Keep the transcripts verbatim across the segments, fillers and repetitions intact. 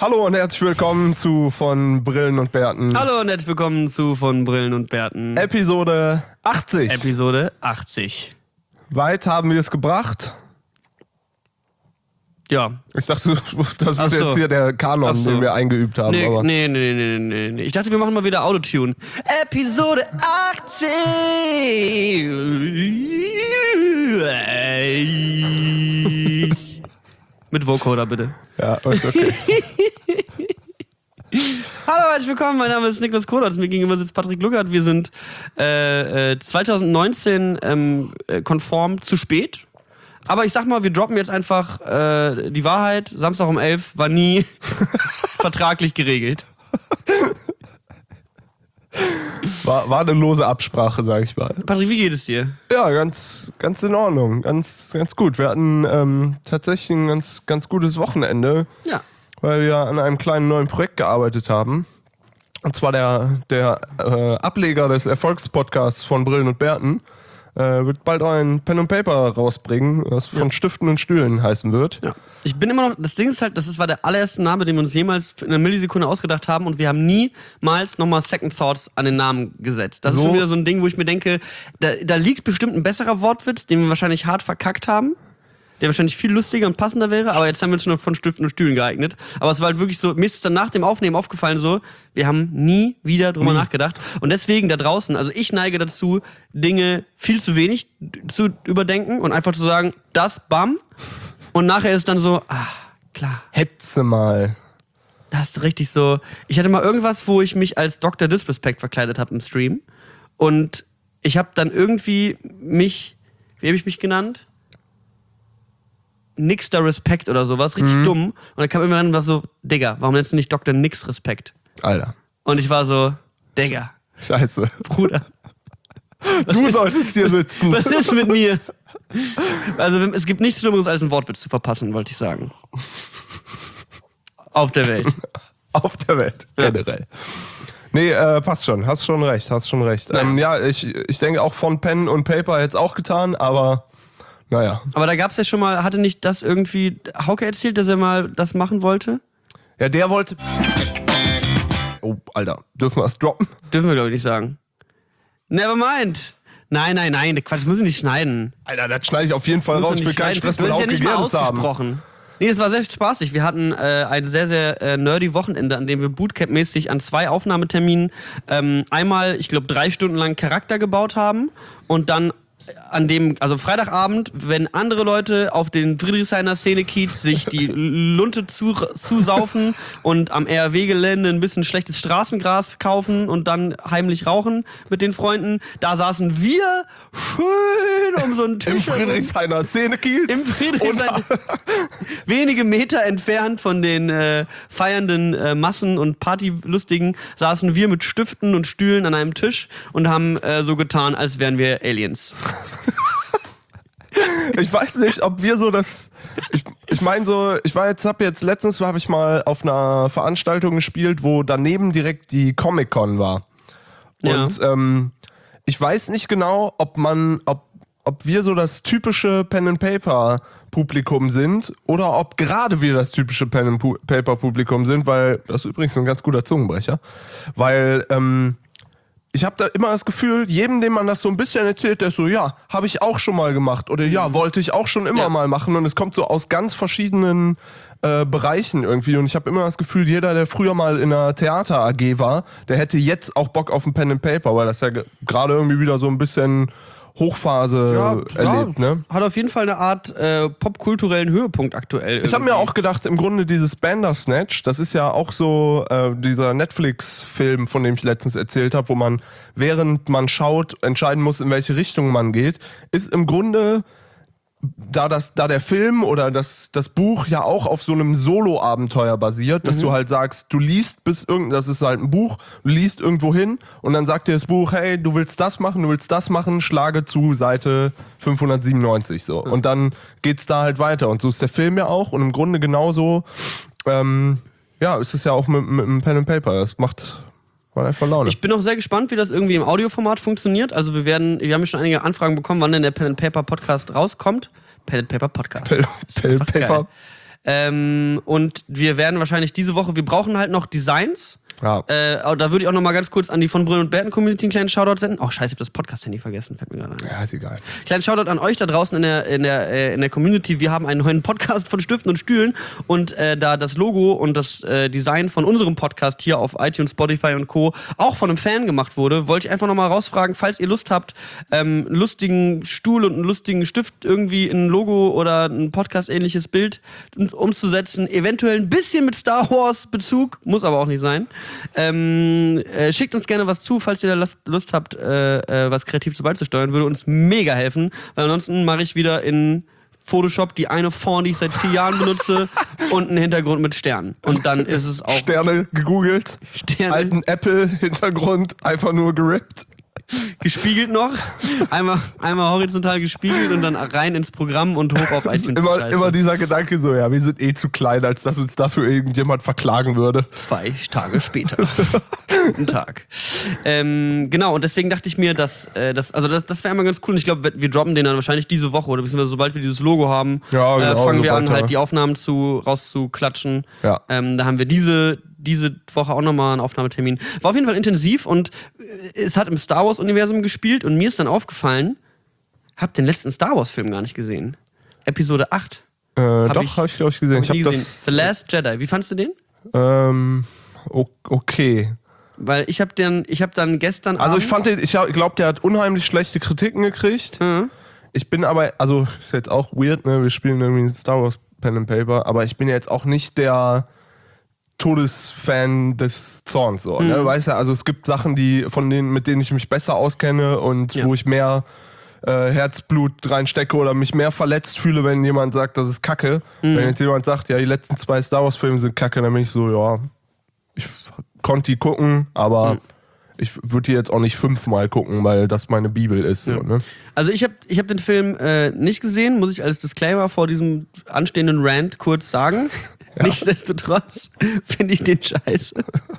Hallo und herzlich willkommen zu von Brillen und Bärten. Hallo und herzlich willkommen zu von Brillen und Bärten. Episode achtzig. Episode achtzig. Weit haben wir es gebracht. Ja. Ich dachte, das wird so. jetzt hier der Kanon, so. den wir eingeübt haben. Nee, aber nee, nee, nee, nee, nee. Ich dachte, wir machen mal wieder Autotune. Episode achtzig. Mit Vocoder, bitte. Ja, ist okay. Hallo, herzlich willkommen. Mein Name ist Niklas Kodatz. Mir gegenüber sitzt Patrick Luckert. Wir sind äh, äh, zwanzig neunzehn ähm, äh, konform zu spät. Aber ich sag mal, wir droppen jetzt einfach äh, die Wahrheit. Samstag um elf war nie vertraglich geregelt. War, war eine lose Absprache, sag ich mal. Patrick, wie geht es dir? Ja, ganz, ganz in Ordnung. Ganz, ganz gut. Wir hatten ähm, tatsächlich ein ganz, ganz gutes Wochenende. Ja. Weil wir an einem kleinen neuen Projekt gearbeitet haben. Und zwar der, der äh, Ableger des Erfolgspodcasts von Brillen und Bärten äh, wird bald ein Pen and Paper rausbringen, was von ja. Stiften und Stühlen heißen wird. Ja. Ich bin immer noch, das Ding ist halt, das war der allererste Name, den wir uns jemals in einer Millisekunde ausgedacht haben und wir haben niemals nochmal Second Thoughts an den Namen gesetzt. Das so. ist schon wieder so ein Ding, wo ich mir denke, da, da liegt bestimmt ein besserer Wortwitz, den wir wahrscheinlich hart verkackt haben. Der wahrscheinlich viel lustiger und passender wäre, aber jetzt haben wir uns schon von Stiften und Stühlen geeignet. Aber es war halt wirklich so, mir ist es dann nach dem Aufnehmen aufgefallen so, wir haben nie wieder drüber nie. nachgedacht. Und deswegen da draußen, also ich neige dazu, Dinge viel zu wenig zu überdenken und einfach zu sagen, das, bam. Und nachher ist dann so, ah, klar. Hetze mal. Das ist richtig so. Ich hatte mal irgendwas, wo ich mich als Doktor Disrespect verkleidet habe im Stream. Und ich habe dann irgendwie mich, wie habe ich mich genannt? Nixter Respekt oder sowas, richtig mhm. dumm. Und dann kam irgendwann was so, Digga, warum nennst du nicht Doktor Nix Respekt? Alter. Und ich war so, Digga. Scheiße. Bruder. Du ist, solltest hier sitzen. Was ist mit mir? Also es gibt nichts Schlimmeres, als einen Wortwitz zu verpassen, wollte ich sagen. Auf der Welt. Auf der Welt, generell. Ja. Nee, äh, passt schon. Hast schon recht, hast schon recht. Ja, ähm, ja ich, ich denke auch von Pen und Paper jetzt auch getan, aber naja. Aber da gab es ja schon mal, hatte nicht das irgendwie Hauke erzählt, dass er mal das machen wollte? Ja, der wollte... Oh, Alter, dürfen wir das droppen? Dürfen wir, glaube ich, nicht sagen. Never mind. Nein, nein, nein, Quatsch, das müssen wir nicht schneiden. Alter, das schneide ich auf jeden Fall raus. Ich will keinen Stress mit Hauke Gerdes haben. Nee, das war sehr spaßig. Wir hatten äh, ein sehr, sehr äh, nerdy Wochenende, an dem wir Bootcamp-mäßig an zwei Aufnahmeterminen ähm, einmal, ich glaube, drei Stunden lang Charakter gebaut haben und dann an dem, also Freitagabend, wenn andere Leute auf den Friedrichshainer Szene-Kiez sich die Lunte zu, zusaufen und am R W-Gelände ein bisschen schlechtes Straßengras kaufen und dann heimlich rauchen mit den Freunden, da saßen wir schön um so einen Tisch. Im Friedrichshainer Szene-Kiez. Im Friedrichshainer. Wenige Meter entfernt von den äh, feiernden äh, Massen und Partylustigen saßen wir mit Stiften und Stühlen an einem Tisch und haben äh, so getan, als wären wir Aliens. Ich weiß nicht, ob wir so das. Ich, ich meine so, ich war jetzt, hab jetzt letztens habe ich mal auf einer Veranstaltung gespielt, wo daneben direkt die Comic-Con war. Und ja. ähm, ich weiß nicht genau, ob man, ob, ob wir so das typische Pen and Paper Publikum sind oder ob gerade wir das typische Pen and Paper Publikum sind, weil das ist übrigens ein ganz guter Zungenbrecher, weil ähm, ich habe da immer das Gefühl, jedem, dem man das so ein bisschen erzählt, der ist so, ja, habe ich auch schon mal gemacht oder ja, wollte ich auch schon immer ja. mal machen und es kommt so aus ganz verschiedenen äh, Bereichen irgendwie und ich habe immer das Gefühl, jeder, der früher mal in einer Theater-A G war, der hätte jetzt auch Bock auf ein Pen and Paper, weil das ja g- gerade irgendwie wieder so ein bisschen Hochphase ja, erlebt, ja, ne? Hat auf jeden Fall eine Art äh, popkulturellen Höhepunkt aktuell. Ich habe mir auch gedacht, im Grunde dieses Bandersnatch, das ist ja auch so äh, dieser Netflix-Film, von dem ich letztens erzählt habe, wo man, während man schaut, entscheiden muss, in welche Richtung man geht, ist im Grunde, da, das, da der Film oder das, das Buch ja auch auf so einem Solo-Abenteuer basiert, dass mhm. du halt sagst, du liest bis irgend, das ist halt ein Buch, du liest irgendwo hin und dann sagt dir das Buch, hey, du willst das machen, du willst das machen, schlage zu Seite fünfhundertsiebenundneunzig so. Mhm. Und dann geht's da halt weiter. Und so ist der Film ja auch und im Grunde genauso, ähm, ja, ist es ja auch mit, mit dem Pen and Paper. Das macht einfach Laune. Ich bin auch sehr gespannt, wie das irgendwie im Audioformat funktioniert. Also wir werden, wir haben schon einige Anfragen bekommen, wann denn der Pen and Paper Podcast rauskommt. Pen and Paper Podcast. Pen, Pen and Paper Ähm, und wir werden wahrscheinlich diese Woche, wir brauchen halt noch Designs. Ja. Äh, da würde ich auch noch mal ganz kurz an die von Brüllen und Berten Community einen kleinen Shoutout senden. Oh, scheiße, ich hab das Podcast-Handy vergessen, fällt mir gerade ein. Ja, ist egal. Kleinen Shoutout an euch da draußen in der, in der, äh, in der Community. Wir haben einen neuen Podcast von Stiften und Stühlen und äh, da das Logo und das äh, Design von unserem Podcast hier auf iTunes, Spotify und Co. auch von einem Fan gemacht wurde, wollte ich einfach noch mal rausfragen, falls ihr Lust habt, ähm, einen lustigen Stuhl und einen lustigen Stift irgendwie in ein Logo oder ein Podcast-ähnliches Bild umzusetzen, eventuell ein bisschen mit Star Wars Bezug, muss aber auch nicht sein. Ähm, äh, schickt uns gerne was zu, falls ihr da Lust, Lust habt, äh, äh, was kreativ zu beizusteuern, würde uns mega helfen, weil ansonsten mache ich wieder in Photoshop die eine Font, die ich seit vier Jahren benutze und einen Hintergrund mit Sternen. Und dann ist es auch... Sterne gegoogelt, Sterne. Alten Apple-Hintergrund, einfach nur gerippt. Gespiegelt noch, einmal, einmal horizontal gespiegelt und dann rein ins Programm und hoch auf iTunes. Immer, immer dieser Gedanke so, ja, wir sind eh zu klein, als dass uns dafür irgendjemand verklagen würde. Zwei Tage später. Guten Tag. Ähm, genau, und deswegen dachte ich mir, dass, äh, das, also das, das wäre immer ganz cool. Und ich glaube, wir droppen den dann wahrscheinlich diese Woche oder beziehungsweise sobald wir dieses Logo haben, ja, genau, äh, fangen wir an, weiter. halt die Aufnahmen zu, rauszuklatschen. Ja. Ähm, da haben wir diese, diese Woche auch nochmal einen Aufnahmetermin. War auf jeden Fall intensiv und es hat im Star Wars-Universum gespielt und mir ist dann aufgefallen, hab den letzten Star Wars-Film gar nicht gesehen. Episode acht. Äh, hab doch, ich, habe ich, glaube ich, gesehen. Hab Ich ich habe gesehen. das. The Last Jedi. Wie fandst du den? Ähm, okay. Weil ich habe den, ich habe dann gestern Also Abend, ich fand den, ich glaube, der hat unheimlich schlechte Kritiken gekriegt. Mhm. Ich bin aber, also ist jetzt auch weird, ne? Wir spielen irgendwie Star Wars Pen and Paper, aber ich bin ja jetzt auch nicht der Todesfan des Zorns, so, ne? Mhm. Weißt du, also es gibt Sachen, die, von denen, mit denen ich mich besser auskenne und Ja. wo ich mehr äh, Herzblut reinstecke oder mich mehr verletzt fühle, wenn jemand sagt, das ist Kacke. Mhm. Wenn jetzt jemand sagt, ja, die letzten zwei Star Wars Filme sind Kacke, dann bin ich so, ja, ich konnte die gucken, aber Mhm. ich würde die jetzt auch nicht fünfmal gucken, weil das meine Bibel ist. So, Ja. ne? Also ich habe ich hab den Film äh, nicht gesehen, muss ich als Disclaimer vor diesem anstehenden Rant kurz sagen. Ja. Nichtsdestotrotz finde ich den scheiße.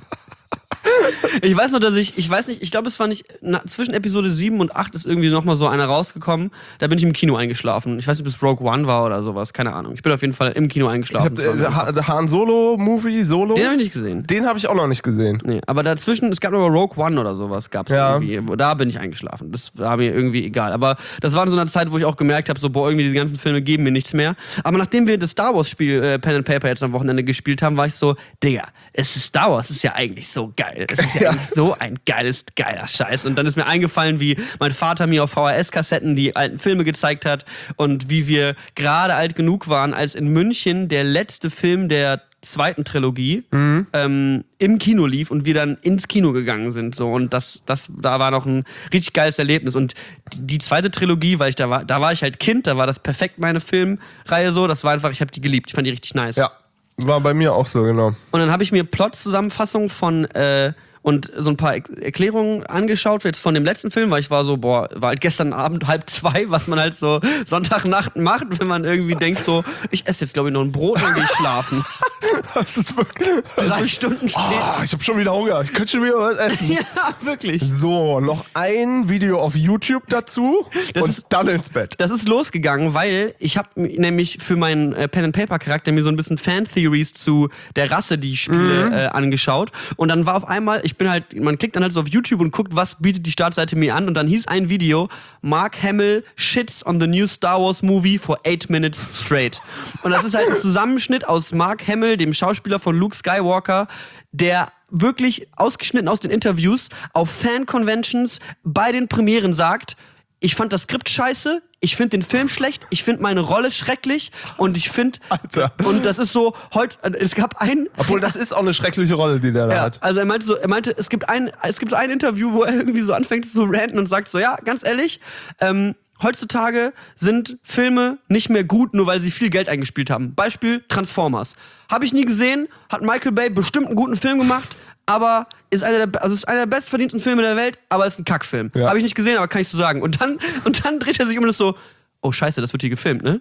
Ich weiß nur, dass ich, ich weiß nicht, ich glaube, es war nicht, na, zwischen Episode sieben und acht ist irgendwie nochmal so einer rausgekommen. Da bin ich im Kino eingeschlafen. Ich weiß nicht, ob es Rogue One war oder sowas, keine Ahnung. Ich bin auf jeden Fall im Kino Ich eingeschlafen. hab, äh, ha der Han Solo Movie, Solo, Den habe ich nicht gesehen. den habe ich auch noch nicht gesehen. Nee, aber dazwischen, es gab noch mal Rogue One oder sowas, gab's Ja. irgendwie. Da bin ich eingeschlafen. Das war mir irgendwie egal. Aber das war in so einer Zeit, wo ich auch gemerkt habe, so, boah, irgendwie diese ganzen Filme geben mir nichts mehr. Aber nachdem wir das Star Wars-Spiel äh, Pen and Paper jetzt am Wochenende gespielt haben, war ich so, Digga, es ist Star Wars, es ist ja eigentlich so geil. Es ist ja, Ja. eigentlich so ein geiles, geiler Scheiß. Und dann ist mir eingefallen, wie mein Vater mir auf V H S-Kassetten die alten Filme gezeigt hat und wie wir gerade alt genug waren, als in München der letzte Film der zweiten Trilogie Mhm. ähm, im Kino lief und wir dann ins Kino gegangen sind. So. Und das, das, da war noch ein richtig geiles Erlebnis. Und die, die zweite Trilogie, weil ich da war, da war ich halt Kind, da war das perfekt meine Filmreihe so. Das war einfach, ich habe die geliebt. Ich fand die richtig nice. Ja, war bei mir auch so, genau. Und dann habe ich mir Plot-Zusammenfassungen von äh, und so ein paar Er- Erklärungen angeschaut jetzt von dem letzten Film, weil ich war so, boah, war halt gestern Abend halb zwei, was man halt so Sonntagnacht macht, wenn man irgendwie denkt so, ich esse jetzt glaube ich noch ein Brot und dann gehe ich schlafen. Das ist wirklich. Drei Stunden später. Oh, ich habe schon wieder Hunger. Ich könnte schon wieder was essen. Ja, wirklich. So, noch ein Video auf YouTube dazu Das und ist- dann ins Bett. Das ist losgegangen, weil ich habe nämlich für meinen äh, Pen-and-Paper-Charakter mir so ein bisschen Fan-Theories zu der Rasse, die ich spiele, äh, angeschaut. Und dann war auf einmal, ich bin halt, man klickt dann halt so auf YouTube und guckt, was bietet die Startseite mir an. Und dann hieß ein Video, Mark Hamill shits on the new Star Wars movie for eight minutes straight. Und das ist halt ein Zusammenschnitt aus Mark Hamill, dem Schauspieler von Luke Skywalker, der wirklich ausgeschnitten aus den Interviews auf Fan-Conventions bei den Premieren sagt, ich fand das Skript scheiße, ich finde den Film schlecht, ich finde meine Rolle schrecklich und ich finde, Alter. und das ist so, heute, es gab ein, Obwohl, das ist auch eine schreckliche Rolle, die der da ja, hat. also er meinte so, er meinte, es gibt ein, es gibt so ein Interview, wo er irgendwie so anfängt zu ranten und sagt so, ja, ganz ehrlich, ähm, heutzutage sind Filme nicht mehr gut, nur weil sie viel Geld eingespielt haben. Beispiel Transformers. Habe ich nie gesehen, hat Michael Bay bestimmt einen guten Film gemacht, aber ist einer der, also ist einer der bestverdiensten Filme der Welt, aber ist ein Kackfilm. Ja. Habe ich nicht gesehen, aber kann ich so sagen. Und dann, und dann dreht er sich um und ist so, oh scheiße, das wird hier gefilmt, ne?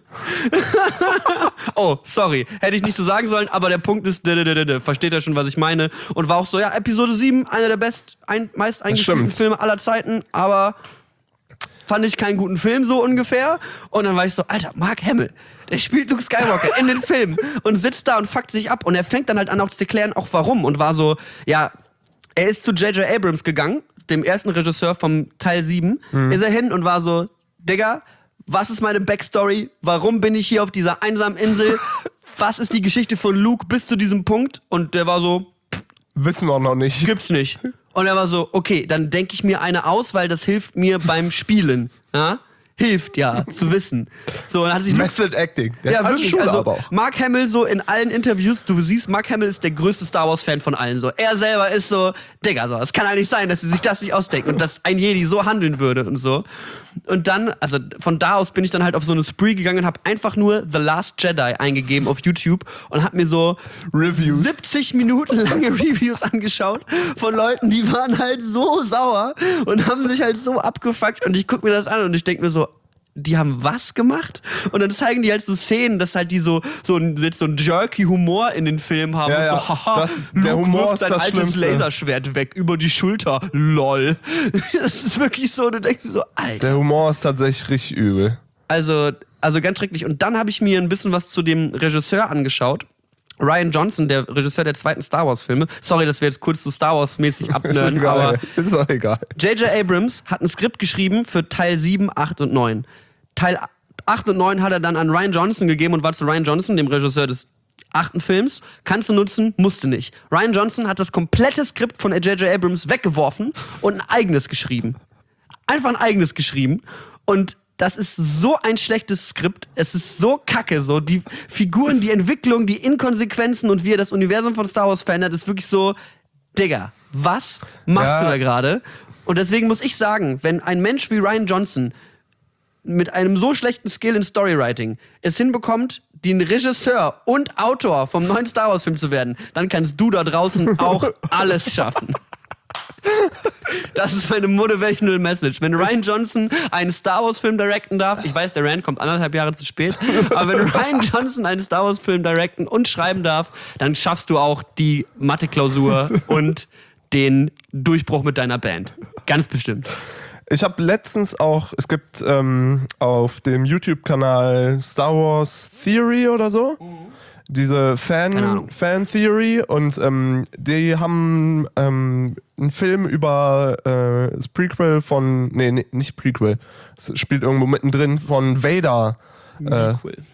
Oh, sorry, hätte ich nicht so sagen sollen, aber der Punkt ist, versteht er schon, was ich meine? Und war auch so, ja, Episode sieben, einer der best, ein, meist eingespielten stimmt. Filme aller Zeiten, aber fand ich keinen guten Film, so ungefähr. Und dann war ich so, Alter, Mark Hamill, der spielt Luke Skywalker in den Film und sitzt da und fuckt sich ab. Und er fängt dann halt an, auch zu erklären, auch warum. Und war so, ja, er ist zu J J Abrams gegangen, dem ersten Regisseur vom Teil sieben, mhm. ist er hin und war so, Digga, was ist meine Backstory? Warum bin ich hier auf dieser einsamen Insel? Was ist die Geschichte von Luke bis zu diesem Punkt? Und der war so, wissen wir auch noch nicht. Gibt's nicht. Und er war so, okay, dann denke ich mir eine aus, weil das hilft mir beim Spielen. Ja? Hilft ja, zu wissen. So, und dann hat sich Method Acting. Der ja, wirklich. Schule also, aber auch. Mark Hamill so in allen Interviews, du siehst, Mark Hamill ist der größte Star Wars Fan von allen. So, er selber ist so, Digga, so, es kann eigentlich sein, dass sie sich das nicht ausdenken und dass ein Jedi so handeln würde und so. Und dann, also von da aus bin ich dann halt auf so eine Spree gegangen und habe einfach nur The Last Jedi eingegeben auf YouTube und habe mir so Reviews. siebzig Minuten lange Reviews angeschaut von Leuten, die waren halt so sauer und haben sich halt so abgefuckt und ich guck mir das an und ich denk mir so, die haben was gemacht? Und dann zeigen die halt so Szenen, dass halt die so so ein, so ein jerky Humor in den Film haben. Ja, und so, ja. haha, das, der Luke Humor wirft ist sein das altes Schlimmste. Laserschwert weg über die Schulter. Lol. Das ist wirklich so, du denkst so, Alter. Der Humor ist tatsächlich richtig übel. Also, also ganz schrecklich. Und dann habe ich mir ein bisschen was zu dem Regisseur angeschaut. Rian Johnson, der Regisseur der zweiten Star Wars Filme. Sorry, dass wir jetzt kurz so Star Wars mäßig abnörden, aber ist doch egal. J J Abrams hat ein Skript geschrieben für Teil sieben, acht und neun. Teil acht und neun hat er dann an Rian Johnson gegeben und war zu Rian Johnson, dem Regisseur des achten Films. Kannst du nutzen, musste nicht. Rian Johnson hat das komplette Skript von J J Abrams weggeworfen und ein eigenes geschrieben. Einfach ein eigenes geschrieben. Und das ist so ein schlechtes Skript. Es ist so kacke. So. Die Figuren, die Entwicklung, die Inkonsequenzen und wie er das Universum von Star Wars verändert, ist wirklich so, Digga, was machst ja. du da gerade? Und deswegen muss ich sagen, wenn ein Mensch wie Rian Johnson mit einem so schlechten Skill in Storywriting es hinbekommt, den Regisseur und Autor vom neuen Star Wars Film zu werden, dann kannst du da draußen auch alles schaffen. Das ist meine motivational Message. Wenn Rian Johnson einen Star Wars Film directen darf, ich weiß, der Rand kommt anderthalb Jahre zu spät, aber wenn Rian Johnson einen Star Wars Film directen und schreiben darf, dann schaffst du auch die Mathe-Klausur und den Durchbruch mit deiner Band. Ganz bestimmt. Ich habe letztens auch, es gibt ähm, auf dem YouTube-Kanal Star Wars Theory oder so, mhm. diese Fan, Fan-Theory und ähm, die haben ähm, einen Film über äh, das Prequel von, nee, nee, nicht Prequel, es spielt irgendwo mittendrin, von Vader. Äh,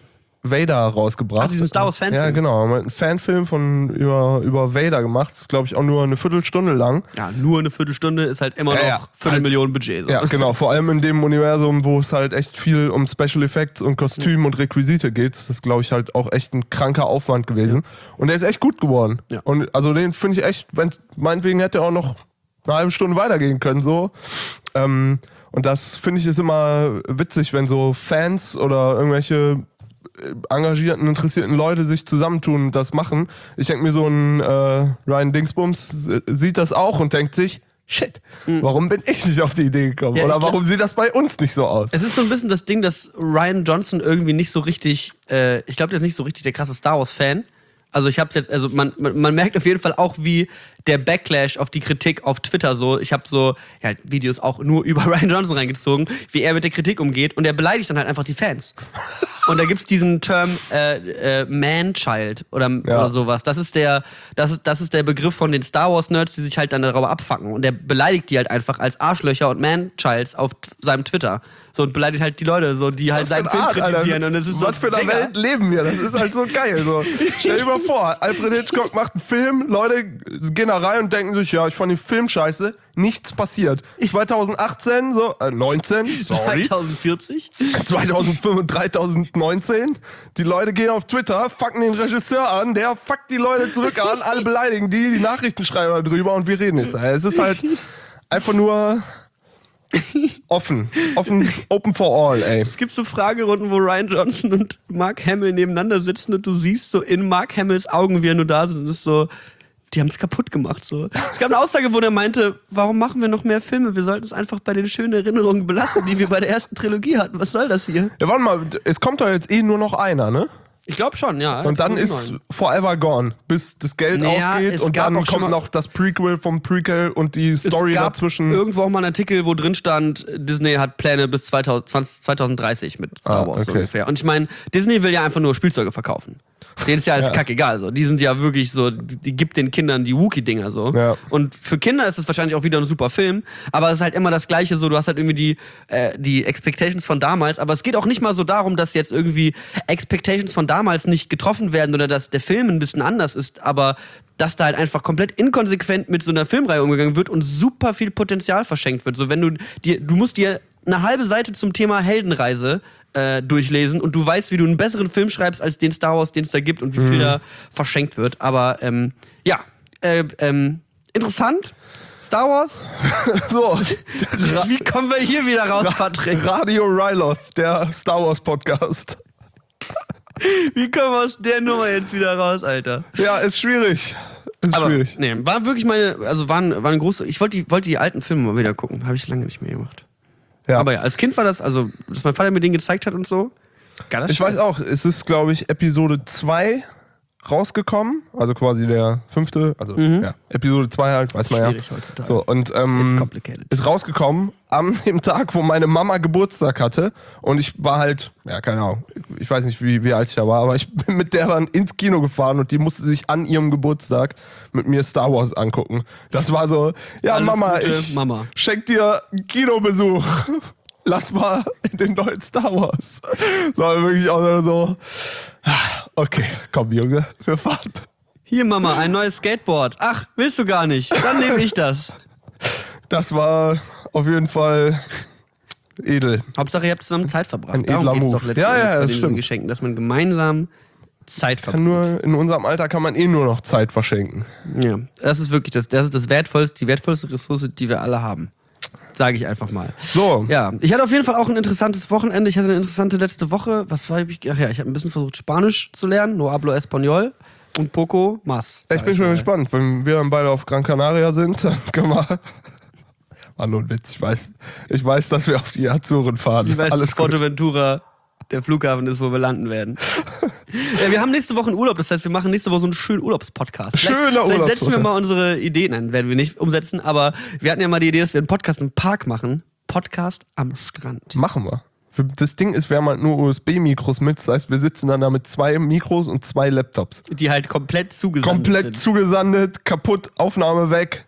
Vader rausgebracht. Ach, diesen Star Wars Fanfilm. Ja, genau. Ein Fanfilm von über, über Vader gemacht. Das ist, glaube ich, auch nur eine Viertelstunde lang. Ja, nur eine Viertelstunde ist halt immer ja, noch ja. Viertelmillion Budget. So. Ja, genau. Vor allem in dem Universum, wo es halt echt viel um Special Effects und Kostüm mhm. und Requisite geht. Das ist, glaube ich, halt auch echt ein kranker Aufwand gewesen. Ja. Und der ist echt gut geworden. Ja. Und also den finde ich echt, wenn, meinetwegen hätte er auch noch eine halbe Stunde weitergehen können, so. Ähm, und das finde ich ist immer witzig, wenn so Fans oder irgendwelche engagierten, interessierten Leute sich zusammentun und das machen. Ich denke mir, so ein äh, Ryan Dingsbums sieht das auch und denkt sich, shit, warum bin ich nicht auf die Idee gekommen? Ja, Oder warum glaub, sieht das bei uns nicht so aus? Es ist so ein bisschen das Ding, dass Rian Johnson irgendwie nicht so richtig, äh, ich glaube, der ist nicht so richtig der krasse Star Wars-Fan. Also ich hab's jetzt, also man, man, man merkt auf jeden Fall auch, wie der Backlash auf die Kritik auf Twitter so, ich habe so ja, Videos auch nur über Rian Johnson reingezogen, wie er mit der Kritik umgeht und er beleidigt dann halt einfach die Fans. Und da gibt's diesen Term äh, äh, Man-Child oder, ja. oder sowas. Das ist, der, das, ist, das ist der Begriff von den Star Wars-Nerds, die sich halt dann darüber abfacken. Und der beleidigt die halt einfach als Arschlöcher und Man-Childs auf t- seinem Twitter. So, und beleidigt halt die Leute, so, die halt seinen Film Art, kritisieren. Alter. Und es ist Was so, für eine Digga. Welt leben wir? Das ist halt so geil. So. Stell dir mal vor, Alfred Hitchcock macht einen Film, Leute gehen da rein und denken sich, ja, ich fand den Film scheiße, nichts passiert. zwanzig achtzehn, so, äh, neunzehn, sorry. zwanzig vierzig? zweitausendfünf und dreitausendneunzehn. Die Leute gehen auf Twitter, fucken den Regisseur an, der fuckt die Leute zurück an, alle beleidigen die, die Nachrichten schreiben darüber und wir reden jetzt. Es ist halt einfach nur offen. Offen, open for all, ey. Es gibt so Fragerunden, wo Rian Johnson und Mark Hamill nebeneinander sitzen und du siehst so in Mark Hamills Augen, wie er nur da sitzt und ist so, die haben es kaputt gemacht. So. Es gab eine Aussage, wo der meinte, warum machen wir noch mehr Filme? Wir sollten es einfach bei den schönen Erinnerungen belassen, die wir bei der ersten Trilogie hatten. Was soll das hier? Ja, warte mal, es kommt doch jetzt eh nur noch einer, ne? Ich glaube schon, ja. Und dann ist Forever Gone, bis das Geld naja, ausgeht und dann kommt noch das Prequel vom Prequel und die Story es gab dazwischen. Irgendwo auch mal ein Artikel, wo drin stand, Disney hat Pläne bis zweitausend, zwanzig dreißig mit Star Wars ah, okay. so ungefähr. Und ich meine, Disney will ja einfach nur Spielzeuge verkaufen. Denen ist ja alles ja. kackegal. So. Die sind ja wirklich so, die gibt den Kindern die Wookie-Dinger so. Ja. Und für Kinder ist es wahrscheinlich auch wieder ein super Film, aber es ist halt immer das Gleiche so, du hast halt irgendwie die, äh, die Expectations von damals, aber es geht auch nicht mal so darum, dass jetzt irgendwie Expectations von damals nicht getroffen werden oder dass der Film ein bisschen anders ist, aber dass da halt einfach komplett inkonsequent mit so einer Filmreihe umgegangen wird und super viel Potenzial verschenkt wird. So, wenn du dir, du musst dir eine halbe Seite zum Thema Heldenreise äh, durchlesen und du weißt, wie du einen besseren Film schreibst als den Star Wars, den es da gibt und wie viel mhm. da verschenkt wird. Aber ähm, ja, äh, ähm, interessant. Star Wars. So. Wie kommen wir hier wieder raus, Patrick? Radio Ryloth, der Star Wars Podcast. Wie kommen wir aus der Nummer jetzt wieder raus, Alter? Ja, ist schwierig. Ist Aber, schwierig. Nee, war wirklich meine, also waren, waren große, ich wollte die, wollte die alten Filme mal wieder gucken. Habe ich lange nicht mehr gemacht. Ja. Aber ja, als Kind war das, also, dass mein Vater mir den gezeigt hat und so. Geil, ich weiß auch, es ist, glaube ich, Episode zwei rausgekommen, also quasi der fünfte, also mhm. ja, Episode zwei halt, weiß man ja. Schwierig heutzutage. So, und ähm, ist rausgekommen am dem Tag, wo meine Mama Geburtstag hatte und ich war halt, ja, keine Ahnung, ich weiß nicht, wie, wie alt ich da war, aber ich bin mit der dann ins Kino gefahren und die musste sich an ihrem Geburtstag mit mir Star Wars angucken. Das war so, ja, alles Mama, Gute, ich Mama. schenk dir einen Kinobesuch. Lass mal in den neuen Star Wars. Das war wirklich auch so, okay, komm Junge, wir fahren. Hier Mama, ein neues Skateboard. Ach, willst du gar nicht? Dann nehme ich das. Das war auf jeden Fall edel. Hauptsache ihr habt zusammen Zeit verbracht. Ein edler Move. Doch ja, ja, bei das stimmt. Geschenken, dass man gemeinsam Zeit verbringt. Nur, in unserem Alter kann man eh nur noch Zeit verschenken. Ja, das ist wirklich das, das ist das wertvollste, die wertvollste Ressource, die wir alle haben. Sage ich einfach mal. So. Ja, ich hatte auf jeden Fall auch ein interessantes Wochenende. Ich hatte eine interessante letzte Woche. Was war ich? Ach ja, ich habe ein bisschen versucht, Spanisch zu lernen. No hablo español. Und poco más. Ich bin schon mal gespannt. Wenn wir dann beide auf Gran Canaria sind, dann können wir... War nur ein Witz. Ich weiß, ich weiß, dass wir auf die Azoren fahren. Ich weiß, Alles dass Fuerteventura der Flughafen ist, wo wir landen werden. Ja, wir haben nächste Woche einen Urlaub. Das heißt, wir machen nächste Woche so einen schönen Urlaubspodcast. Schöner Urlaub. Vielleicht setzen wir mal unsere Ideen, nein, werden wir nicht umsetzen, aber wir hatten ja mal die Idee, dass wir einen Podcast im Park machen. Podcast am Strand. Machen wir. Das Ding ist, wir haben halt nur U S B-Mikros mit. Das heißt, wir sitzen dann da mit zwei Mikros und zwei Laptops. Die halt komplett zugesandet Komplett sind. zugesandet, kaputt, Aufnahme weg.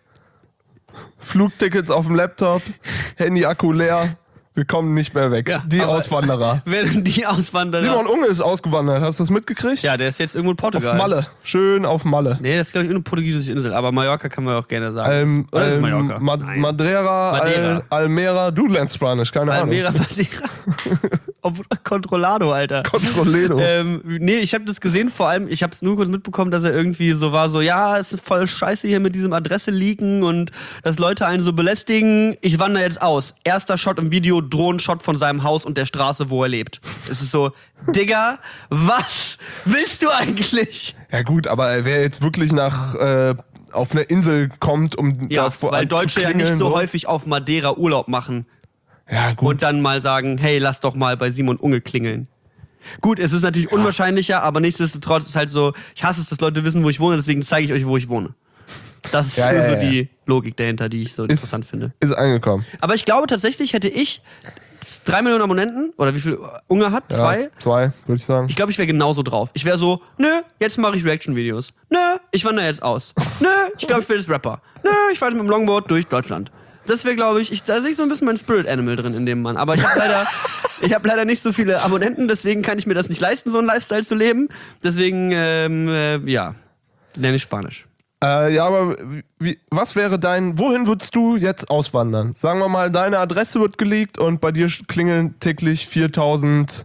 Flugtickets auf dem Laptop, Handy-Akku leer. Wir kommen nicht mehr weg. Ja, die Auswanderer. Werden die Auswanderer. Simon Unge ist ausgewandert. Hast du das mitgekriegt? Ja, der ist jetzt irgendwo in Portugal. Auf Malle. Schön auf Malle. Nee, das ist, glaube ich, eine portugiesische Insel. Aber Mallorca kann man auch gerne sagen. Alm, Oder Alm, ist Mallorca? Ma Nein. Madeira, Madeira. Al Almera. Du lernst Spanisch, keine Almera, Ahnung. Madeira. Controlado, Alter. Controledo. Ähm, nee, ich habe das gesehen, vor allem, ich habe es nur kurz mitbekommen, dass er irgendwie so war, so, ja, es ist voll scheiße hier mit diesem Adresse-Leaken und dass Leute einen so belästigen. Ich wandere jetzt aus. Erster Shot im Video, Drohnenshot von seinem Haus und der Straße, wo er lebt. Es ist so, Digga, was willst du eigentlich? Ja gut, aber wer jetzt wirklich nach äh, auf eine Insel kommt, um ja, da vor weil Deutsche ja nicht so so. häufig auf Madeira Urlaub machen. Ja, gut. Und dann mal sagen, hey, lass doch mal bei Simon Unge klingeln. Gut, es ist natürlich ja. unwahrscheinlicher, aber nichtsdestotrotz ist es halt so, ich hasse es, dass Leute wissen, wo ich wohne, deswegen zeige ich euch, wo ich wohne. Das ist ja, ja, so ja. die Logik dahinter, die ich so ist, interessant finde. Ist angekommen. Aber ich glaube tatsächlich, hätte ich drei Millionen Abonnenten, oder wie viel Unge hat? Zwei? Ja, zwei, würde ich sagen. Ich glaube, ich wäre genauso drauf. Ich wäre so, nö, jetzt mache ich Reaction-Videos. Nö, ich wandere jetzt aus. Nö, ich glaube, ich werde jetzt Rapper. Nö, ich fahre mit dem Longboard durch Deutschland. Das wäre, glaube ich, ich, da sehe ich so ein bisschen mein Spirit-Animal drin in dem Mann. Aber ich habe leider, ich hab leider nicht so viele Abonnenten, deswegen kann ich mir das nicht leisten, so einen Lifestyle zu leben. Deswegen, ähm, äh, ja, lerne ich Spanisch. Äh, ja, aber wie, was wäre dein, wohin würdest du jetzt auswandern? Sagen wir mal, deine Adresse wird geleakt und bei dir klingeln täglich viertausend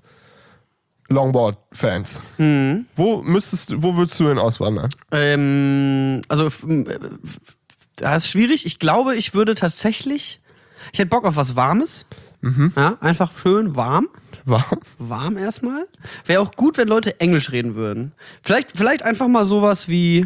Longboard-Fans. Mhm. Wo müsstest du, wo würdest du denn auswandern? Ähm, also, f- f- das ist schwierig. Ich glaube, ich würde tatsächlich, ich hätte Bock auf was Warmes. Mhm. Ja, einfach schön warm. Warm? Warm erstmal. Wäre auch gut, wenn Leute Englisch reden würden. Vielleicht, vielleicht einfach mal sowas wie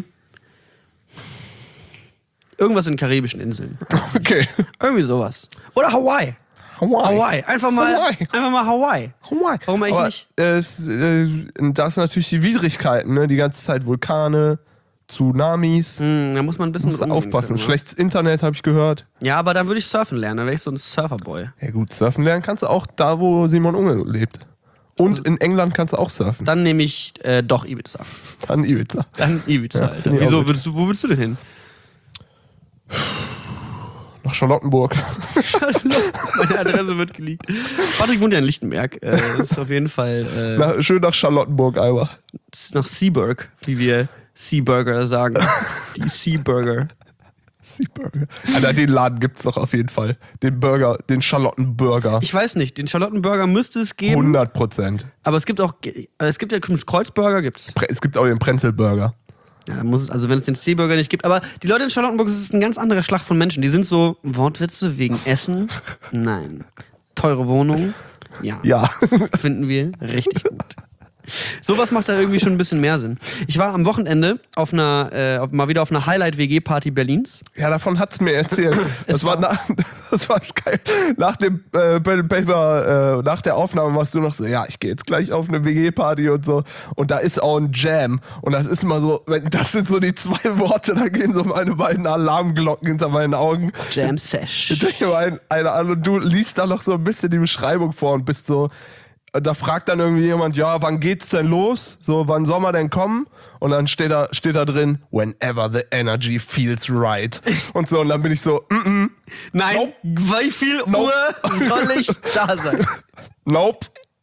irgendwas in karibischen Inseln. Okay. Irgendwie sowas. Oder Hawaii. Hawaii. Hawaii. Einfach mal Hawaii. Einfach mal Hawaii. Hawaii. Warum eigentlich Aber, nicht? Äh, es, äh, da sind natürlich die Widrigkeiten, ne? Die ganze Zeit Vulkane, Tsunamis. Hm, da muss man ein bisschen Musst du mit umgehen aufpassen. können, Schlechtes Internet, habe ich gehört. Ja, aber dann würde ich surfen lernen. Dann wäre ich so ein Surferboy. Ja gut, surfen lernen kannst du auch da, wo Simon Unge lebt. Und in England kannst du auch surfen. Dann nehme ich äh, doch Ibiza. Dann Ibiza. Dann Ibiza, Ja, Alter. nee, Wieso auch würdest du, wo würdest du denn hin? Nach Charlottenburg. Meine Adresse wird geleakt. Patrick wohnt ja in Lichtenberg. Äh, das ist auf jeden Fall äh, Na, schön nach Charlottenburg, Alba. nach Seaburg, wie wir Seaburger sagen. Die Seaburger. Seaburger. Alter, den Laden gibt's doch auf jeden Fall. Den Burger, den Charlottenburger. Ich weiß nicht, den Charlottenburger müsste es geben. hundert Prozent. Aber es gibt auch, es gibt ja Kreuzburger, gibt's. Es gibt auch den Prenzelburger. Ja, muss es, also wenn es den Seaburger nicht gibt. Aber die Leute in Charlottenburg, es ist ein ganz anderer Schlag von Menschen. Die sind so, Wortwitze wegen Essen? Nein. Teure Wohnung? Ja. Ja. Finden wir richtig gut. Sowas macht da irgendwie schon ein bisschen mehr Sinn. Ich war am Wochenende auf einer, äh, auf, mal wieder auf einer Highlight-W G-Party Berlins. Ja, davon hat's mir erzählt. Das war, nach, das war geil. Nach dem äh, Paper, äh, nach der Aufnahme warst du noch so, ja, ich gehe jetzt gleich auf eine W G-Party und so. Und da ist auch ein Jam. Und das ist immer so, wenn, das sind so die zwei Worte, da gehen so meine beiden Alarmglocken hinter meinen Augen. Jam Sesh. Ich denke mal ein, eine an und du liest da noch so ein bisschen die Beschreibung vor und bist so, da fragt dann irgendwie jemand, ja, wann geht's denn los? So, wann soll man denn kommen? Und dann steht da, steht da drin, whenever the energy feels right. Und so, und dann bin ich so, mm -mm. Nein, Nope. wie viel Nope. Uhr soll ich da sein? Nope.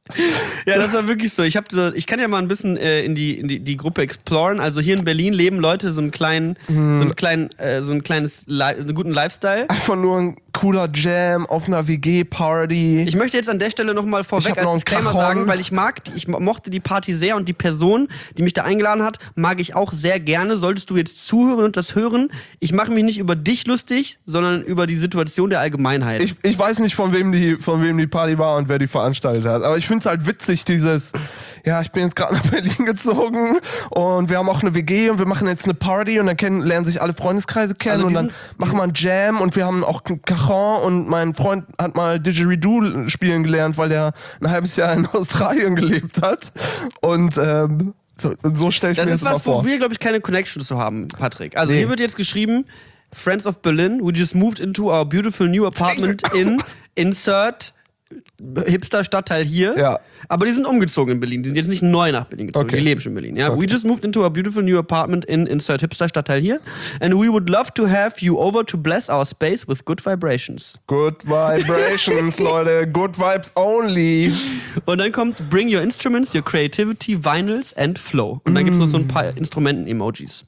Ja, das war wirklich so. Ich, hab so, ich kann ja mal ein bisschen äh, in, die, in die, die Gruppe exploren. Also hier in Berlin leben Leute so einen kleinen, Mhm. so einen kleinen, äh, so ein kleines, Li einen guten Lifestyle. Einfach nur ein cooler Jam auf einer W G-Party. Ich möchte jetzt an der Stelle nochmal Ich vorweg hab noch als einen Disclaimer Cajon. sagen, weil ich mag, die, ich mo- mochte die Party sehr und die Person, die mich da eingeladen hat, mag ich auch sehr gerne. Solltest du jetzt zuhören und das hören, ich mache mich nicht über dich lustig, sondern über die Situation der Allgemeinheit. Ich, ich weiß nicht, von wem, die, von wem die Party war und wer die veranstaltet hat. Aber ich find's halt witzig, dieses, ja, ich bin jetzt gerade nach Berlin gezogen und wir haben auch eine W G und wir machen jetzt eine Party und dann kennen, lernen sich alle Freundeskreise kennen Also und dann diesen- machen wir einen Jam und wir haben auch einen Cajon und mein Freund hat mal Didgeridoo spielen gelernt, weil der ein halbes Jahr in Australien gelebt hat. Und ähm, so, so stelle ich Das mir ist das mal was, wo vor. wir, glaube ich, keine Connection zu haben, Patrick. Also Nee. hier wird jetzt geschrieben, Friends of Berlin, we just moved into our beautiful new apartment in Insert Hipster-Stadtteil hier. Ja. Aber die sind umgezogen in Berlin. Die sind jetzt nicht neu nach Berlin gezogen. Okay. Die leben schon in Berlin. Ja? Okay. We just moved into a beautiful new apartment in Insert Hipster-Stadtteil hier. And we would love to have you over to bless our space with good vibrations. Good Vibrations, Leute. Good Vibes only. Und dann kommt Bring your instruments, your creativity, vinyls and flow. Und dann gibt es noch so ein paar Instrumenten-Emojis.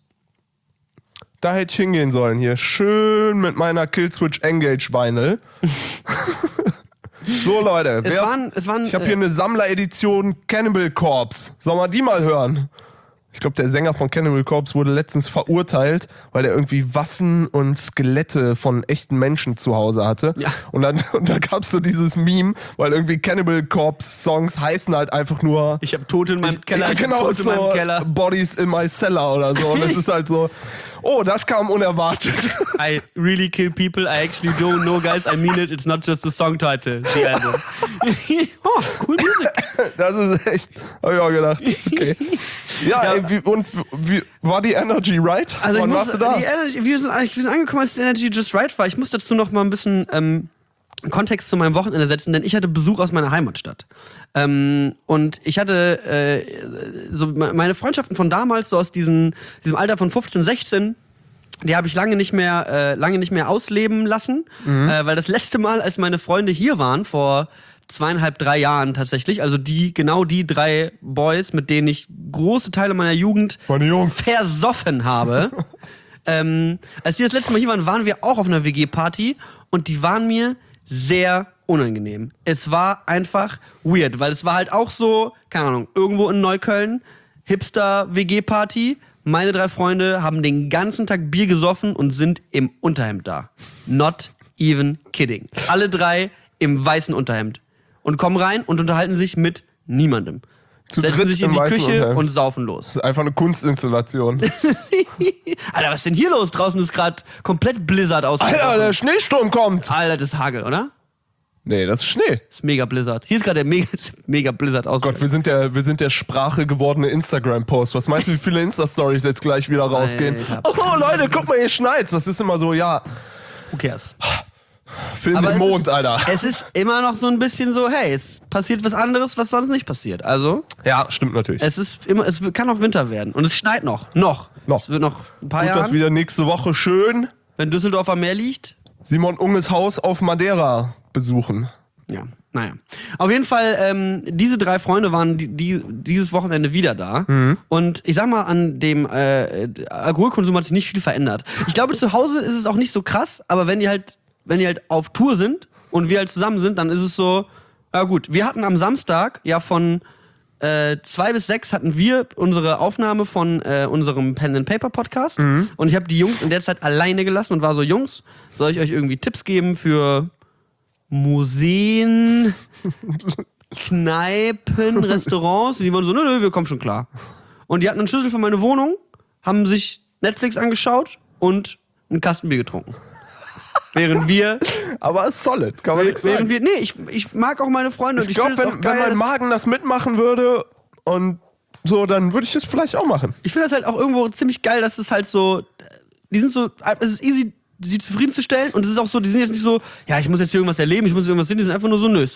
Da hätte ich hingehen sollen hier. Schön mit meiner Killswitch Engage Vinyl. So, Leute. Es wer- waren, es waren, ich habe äh, hier eine Sammleredition Cannibal Corpse. Soll man die mal hören? Ich glaube, der Sänger von Cannibal Corpse wurde letztens verurteilt, weil er irgendwie Waffen und Skelette von echten Menschen zu Hause hatte. Ja. Und dann, und da gab es so dieses Meme, weil irgendwie Cannibal Corpse Songs heißen halt einfach nur Ich habe Tote in meinem Keller, ja, ich hab genau, Tote in so meinem Keller. Bodies in my cellar oder so. Und das ist halt so, oh, das kam unerwartet. I really kill people, I actually don't know, guys, I mean it, it's not just a song title. The album. Oh, cool Musik. Das ist echt, hab ich auch gedacht. Okay. Ja, Ja. Ey, wie, und wie, war die Energy right? Also ich Wann muss, warst du da? Die Energy, wir, sind, eigentlich- wir sind angekommen, als die Energy just right war. Ich muss dazu noch mal ein bisschen ähm, Kontext zu meinem Wochenende setzen, denn ich hatte Besuch aus meiner Heimatstadt. Ähm, und ich hatte äh, so me- meine Freundschaften von damals, so aus diesen, diesem Alter von fünfzehn, sechzehn, die habe ich lange nicht mehr, äh, lange nicht mehr ausleben lassen, äh, weil das letzte Mal, als meine Freunde hier waren, vor zweieinhalb, drei Jahren tatsächlich, also die, genau die drei Boys, mit denen ich große Teile meiner Jugend Meine Jungs. versoffen habe. ähm, als die das letzte Mal hier waren, waren wir auch auf einer W G-Party und die waren mir sehr unangenehm. Es war einfach weird, weil es war halt auch so, keine Ahnung, irgendwo in Neukölln, Hipster-W G-Party. Meine drei Freunde haben den ganzen Tag Bier gesoffen und sind im Unterhemd da. Not even kidding. Alle drei im weißen Unterhemd. Und kommen rein und unterhalten sich mit niemandem. Zu Setzen dritt sich in im die weißen Küche Unterhemd. und saufen los. Das ist einfach eine Kunstinstallation. Alter, was ist denn hier los? Draußen ist gerade komplett Blizzard ausgebrochen. Alter, der Schneesturm kommt. Alter, das ist Hagel, oder? Nee, das ist Schnee. Das ist mega Blizzard. Hier ist gerade der mega, mega Blizzard aus. Gott, wir sind der, wir sind der Sprache gewordene Instagram-Post. Was meinst du, wie viele Insta-Stories jetzt gleich wieder rausgehen? Alter. Oh, Leute, guck mal, hier schneit's. Das ist immer so, ja. Who cares? Film Aber im es Mond, ist, Alter. Es ist immer noch so ein bisschen so, hey, es passiert was anderes, was sonst nicht passiert. Also, Ja, stimmt natürlich. es ist immer, es kann auch Winter werden. Und es schneit noch. Noch. Noch. Es wird noch ein paar Gut, dass Jahre. wieder nächste Woche schön Wenn Düsseldorf am Meer liegt. Simon Unges Haus auf Madeira besuchen. Ja, naja. Auf jeden Fall, ähm, diese drei Freunde waren die, die, dieses Wochenende wieder da. Mhm. Und ich sag mal, an dem äh, Alkoholkonsum hat sich nicht viel verändert. Ich glaube, zu Hause ist es auch nicht so krass, aber wenn die halt, wenn die halt auf Tour sind und wir halt zusammen sind, dann ist es so, ja gut, wir hatten am Samstag ja von äh, zwei bis sechs hatten wir unsere Aufnahme von äh, unserem Pen and Paper Podcast. Mhm. Und ich habe die Jungs in der Zeit alleine gelassen und war so, Jungs, soll ich euch irgendwie Tipps geben für Museen, Kneipen, Restaurants? Und die waren so, nö, nö, wir kommen schon klar. Und die hatten einen Schlüssel für meine Wohnung, haben sich Netflix angeschaut und einen Kasten Bier getrunken. Während wir... Aber solid, kann man nichts sagen. Während wir, nee, ich, ich mag auch meine Freunde. Ich und ich glaube, finde es wenn, auch geil, wenn mein dass- Magen das mitmachen würde und so, dann würde ich das vielleicht auch machen. Ich finde das halt auch irgendwo ziemlich geil, dass es halt so, die sind so, es ist easy, sie zufriedenzustellen und es ist auch so, die sind jetzt nicht so, ja, ich muss jetzt hier irgendwas erleben, ich muss irgendwas sehen, die sind einfach nur so, nö,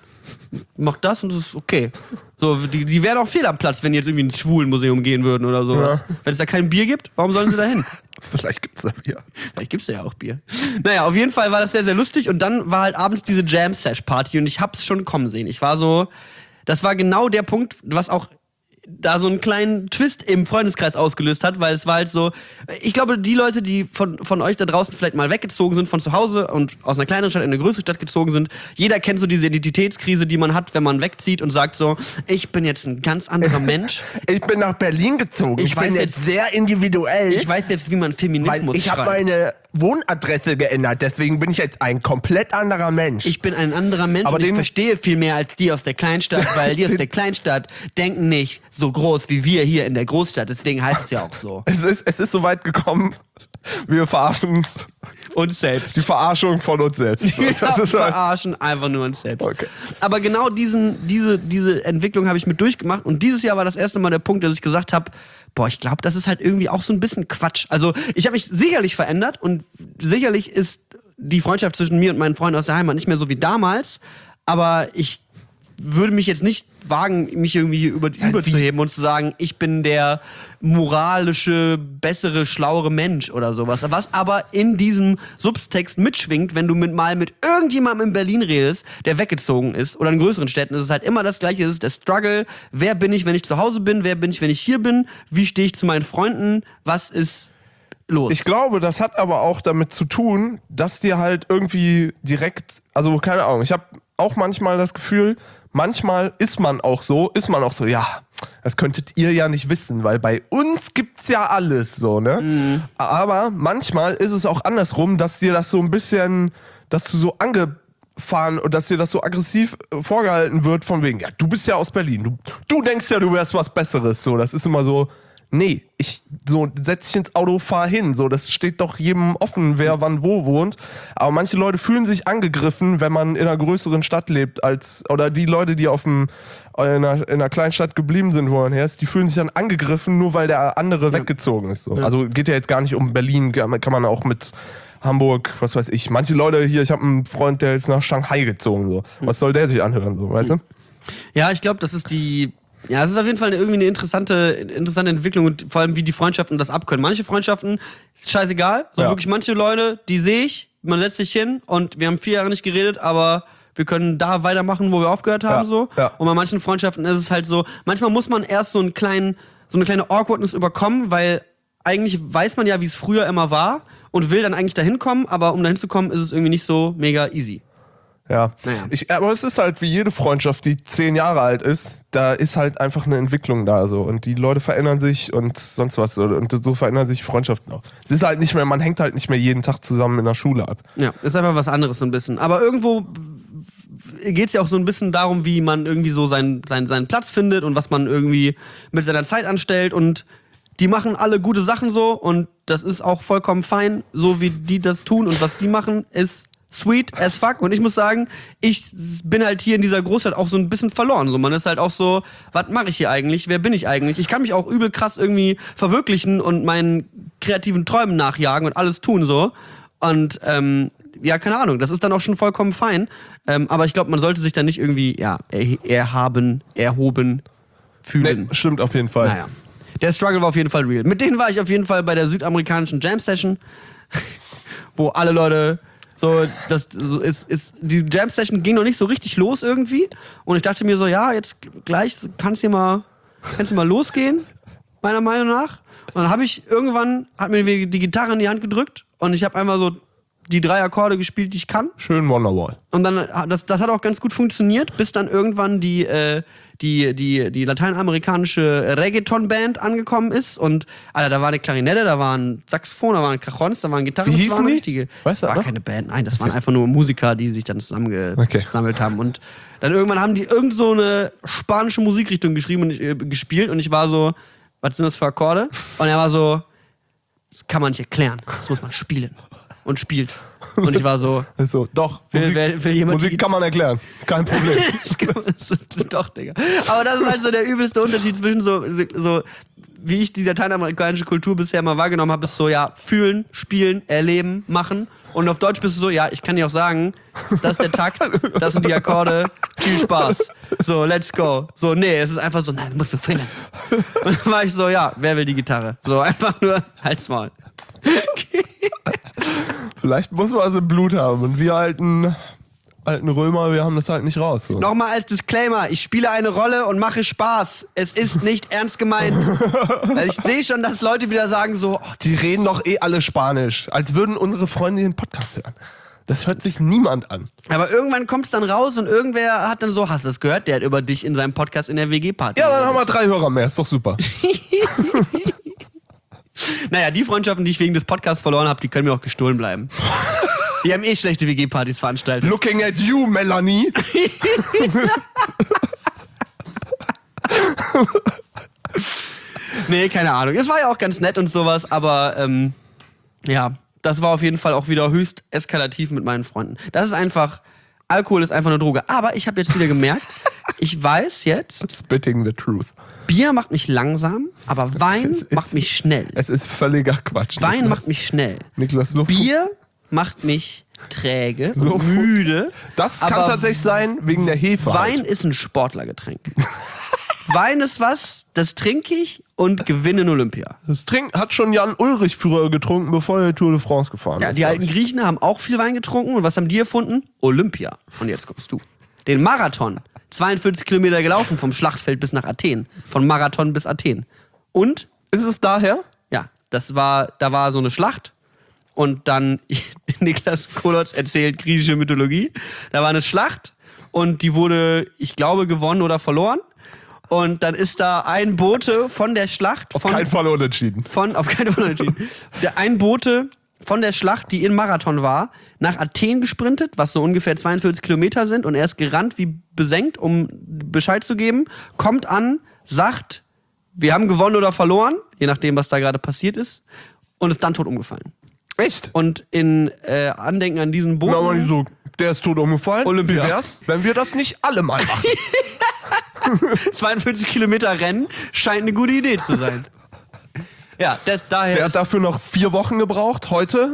mach das und das ist okay. So, die, die wären auch fehl am Platz, wenn die jetzt irgendwie ins Schwulenmuseum gehen würden oder sowas. Ja. Wenn es da kein Bier gibt, warum sollen sie da hin? Vielleicht gibt's da Bier. Vielleicht gibt's ja auch Bier. Naja, auf jeden Fall war das sehr, sehr lustig und dann war halt abends diese Jam-Sesh-Party und ich hab's schon kommen sehen. Ich war so, das war genau der Punkt, was auch da so einen kleinen Twist im Freundeskreis ausgelöst hat, weil es war halt so, ich glaube, die Leute, die von, von euch da draußen vielleicht mal weggezogen sind von zu Hause und aus einer kleineren Stadt in eine größere Stadt gezogen sind, jeder kennt so diese Identitätskrise, die man hat, wenn man wegzieht und sagt so, ich bin jetzt ein ganz anderer Mensch. Ich bin nach Berlin gezogen. Ich Ich, bin weiß jetzt jetzt- sehr individuell. Ich weiß jetzt, wie man Feminismus weil ich habe schreibt. meine Wohnadresse geändert, deswegen bin ich jetzt ein komplett anderer Mensch. Ich bin ein anderer Mensch Aber und ich den- verstehe viel mehr als die aus der Kleinstadt, weil die aus der Kleinstadt denken nicht so groß wie wir hier in der Großstadt. Deswegen heißt es ja auch so. es ist, es ist so weit gekommen, wir verarschen Und selbst. die Verarschung von uns selbst. So, Wir das ist halt, verarschen einfach nur uns selbst. Okay. Aber genau diesen, diese, diese Entwicklung habe ich mit durchgemacht und dieses Jahr war das erste Mal der Punkt, dass ich gesagt habe, boah, ich glaube, das ist halt irgendwie auch so ein bisschen Quatsch. Also ich habe mich sicherlich verändert und sicherlich ist die Freundschaft zwischen mir und meinen Freunden aus der Heimat nicht mehr so wie damals, aber ich würde mich jetzt nicht wagen, mich irgendwie hier über, halt überzuheben und zu sagen, ich bin der moralische, bessere, schlauere Mensch oder sowas. Was aber in diesem Subtext mitschwingt, wenn du mit, mal mit irgendjemandem in Berlin redest, der weggezogen ist, oder in größeren Städten, ist es halt immer das Gleiche. Es ist der Struggle. Wer bin ich, wenn ich zu Hause bin? Wer bin ich, wenn ich hier bin? Wie stehe ich zu meinen Freunden? Was ist los? ich glaube, das hat aber auch damit zu tun, dass dir halt irgendwie direkt, also keine Ahnung, ich habe auch manchmal das Gefühl, manchmal ist man auch so, ist man auch so, ja, das könntet ihr ja nicht wissen, weil bei uns gibt's ja alles so, ne? Mhm. Aber manchmal ist es auch andersrum, dass dir das so ein bisschen, dass du so angefahren und dass dir das so aggressiv äh, vorgehalten wird von wegen, ja, du bist ja aus Berlin, du, du denkst ja, du wärst was Besseres, so, das ist immer so, nee, ich so setz dich ins Auto, fahr hin. So, das steht doch jedem offen, wer wann wo wohnt. Aber manche Leute fühlen sich angegriffen, wenn man in einer größeren Stadt lebt, als oder die Leute, die auf dem in einer, in einer kleinen Stadt geblieben sind, wo man her ist, die fühlen sich dann angegriffen, nur weil der andere ja. weggezogen ist. So. Ja. Also geht ja jetzt gar nicht um Berlin, kann man auch mit Hamburg, was weiß ich. Manche Leute hier, ich habe einen Freund, der ist nach Shanghai gezogen. So. Was soll der sich anhören, so, weißt du? Ja, ich glaube, das ist die. Ja, es ist auf jeden Fall eine, irgendwie eine interessante, interessante Entwicklung und vor allem, wie die Freundschaften das abkönnen. Manche Freundschaften ist scheißegal. So ja. wirklich manche Leute, die sehe ich, man setzt sich hin und wir haben vier Jahre nicht geredet, aber wir können da weitermachen, wo wir aufgehört haben. Ja. so. Ja. Und bei manchen Freundschaften ist es halt so, manchmal muss man erst so einen kleinen, so eine kleine Awkwardness überkommen, weil eigentlich weiß man ja, wie es früher immer war und will dann eigentlich dahin kommen, aber um dahin zu kommen, ist es irgendwie nicht so mega easy. Ja, naja. ich, aber es ist halt wie jede Freundschaft, die zehn Jahre alt ist, da ist halt einfach eine Entwicklung da so und die Leute verändern sich und sonst was und so verändern sich Freundschaften auch. Es ist halt nicht mehr, man hängt halt nicht mehr jeden Tag zusammen in der Schule ab. Ja, ist einfach was anderes so ein bisschen. Aber irgendwo geht es ja auch so ein bisschen darum, wie man irgendwie so seinen, seinen, seinen Platz findet und was man irgendwie mit seiner Zeit anstellt und die machen alle gute Sachen so und das ist auch vollkommen fein, so wie die das tun und was die machen ist sweet as fuck. Und ich muss sagen, ich bin halt hier in dieser Großstadt auch so ein bisschen verloren. So, man ist halt auch so, was mache ich hier eigentlich? Wer bin ich eigentlich? Ich kann mich auch übel krass irgendwie verwirklichen und meinen kreativen Träumen nachjagen und alles tun so. Und ähm, ja, keine Ahnung, das ist dann auch schon vollkommen fein. Ähm, aber ich glaube, man sollte sich dann nicht irgendwie ja, er- erhaben, erhoben fühlen. Nee, stimmt auf jeden Fall. Naja. Der Struggle war auf jeden Fall real. Mit denen war ich auf jeden Fall bei der südamerikanischen Jam Session, wo alle Leute so, das so ist, ist, die Jam Session ging noch nicht so richtig los irgendwie. Und ich dachte mir so, ja, jetzt gleich kann's hier mal, kann's hier mal losgehen, meiner Meinung nach. Und dann habe ich irgendwann, hat mir die Gitarre in die Hand gedrückt und ich habe einmal so die drei Akkorde gespielt, die ich kann. Schön Wonderwall. Und dann, das, das hat auch ganz gut funktioniert, bis dann irgendwann die, äh, die, die, die lateinamerikanische Reggaeton-Band angekommen ist. Und, Alter, da war eine Klarinette, da war ein Saxophon, da waren Cajons, da waren Gitarren. Wie das hießen war eine die? richtige. Weißt du das war noch? keine Band, nein, das waren einfach nur Musiker, die sich dann Okay. zusammengesammelt haben. Und dann irgendwann haben die irgend so eine spanische Musikrichtung geschrieben und ich, äh, gespielt. Und ich war so, was sind das für Akkorde? Und er war so, das kann man nicht erklären, das muss man spielen. Und spielt. Und ich war so, So, doch, Will- Musik, will- will jemand Musik die- kann man erklären. Kein Problem. das kann man- das ist, doch, Digga. Aber das ist halt so der übelste Unterschied zwischen so, so wie ich die lateinamerikanische Kultur bisher mal wahrgenommen habe, ist so, ja, fühlen, spielen, erleben, machen. Und auf Deutsch bist du so, ja, ich kann dir auch sagen, das ist der Takt, das sind die Akkorde, viel Spaß. So, let's go. So, nee, es ist einfach so, nein, das musst du fühlen. Und dann war ich so, ja, wer will die Gitarre? So, einfach nur, halt's Maul. Vielleicht muss man also im Blut haben. Und wir alten, alten Römer, wir haben das halt nicht raus. So. Nochmal als Disclaimer, ich spiele eine Rolle und mache Spaß. Es ist nicht ernst gemeint. Weil ich sehe schon, dass Leute wieder sagen so, oh, Die reden doch eh alle Spanisch, als würden unsere Freunde den Podcast hören. Das hört sich niemand an. aber irgendwann kommt es dann raus und irgendwer hat dann so, hast du das gehört? Der hat über dich in seinem Podcast in der W G-Party. Ja, dann haben wir drei Hörer mehr, ist doch super. Naja, die Freundschaften, die ich wegen des Podcasts verloren habe, die können mir auch gestohlen bleiben. Die haben eh schlechte W G-Partys veranstaltet. Looking at you, Melanie. Nee, keine Ahnung. Es war ja auch ganz nett und sowas, aber ähm, ja, das war auf jeden Fall auch wieder höchst eskalativ mit meinen Freunden. Das ist einfach, Alkohol ist einfach eine Droge. Aber ich habe jetzt wieder gemerkt, ich weiß jetzt, Spitting the truth. Bier macht mich langsam, aber Wein Es ist- macht mich schnell. Es ist völliger Quatsch. Wein Niklas. macht mich schnell. Niklas, so Bier macht mich träge, So und fu- müde. Das kann aber tatsächlich sein, wegen der Hefe. Wein Halt. ist ein Sportlergetränk. Wein ist was, das trinke ich und gewinne in Olympia. Das trink, hat schon Jan Ulrich früher getrunken, bevor er Tour de France gefahren Ja, ist. die alten Griechen haben auch viel Wein getrunken und was haben die erfunden? Olympia. Und jetzt kommst du. Den Marathon. zweiundvierzig Kilometer gelaufen vom Schlachtfeld bis nach Athen. Von Marathon bis Athen. Und, Ist es daher? ja, das war, da war so eine Schlacht. Und dann, Niklas Kolotz erzählt griechische Mythologie. Da war eine Schlacht und die wurde, ich glaube, gewonnen oder verloren. Und dann ist da ein Bote von der Schlacht. Auf von, keinen Fall unentschieden. von, auf keinen Fall unentschieden. Der ein Bote von der Schlacht, die in Marathon war, nach Athen gesprintet, was so ungefähr zweiundvierzig Kilometer sind, und er ist gerannt wie besenkt, um Bescheid zu geben, kommt an, sagt, wir haben gewonnen oder verloren, je nachdem, was da gerade passiert ist, und ist dann tot umgefallen. Echt? Und in äh, Andenken an diesen Boten... Na, aber nicht so, der ist tot umgefallen. Olympia. Wie wär's, wenn wir das nicht alle mal machen? zweiundvierzig Kilometer Rennen scheint eine gute Idee zu sein. Ja, das, daher Der hat ist, dafür noch vier Wochen gebraucht. Heute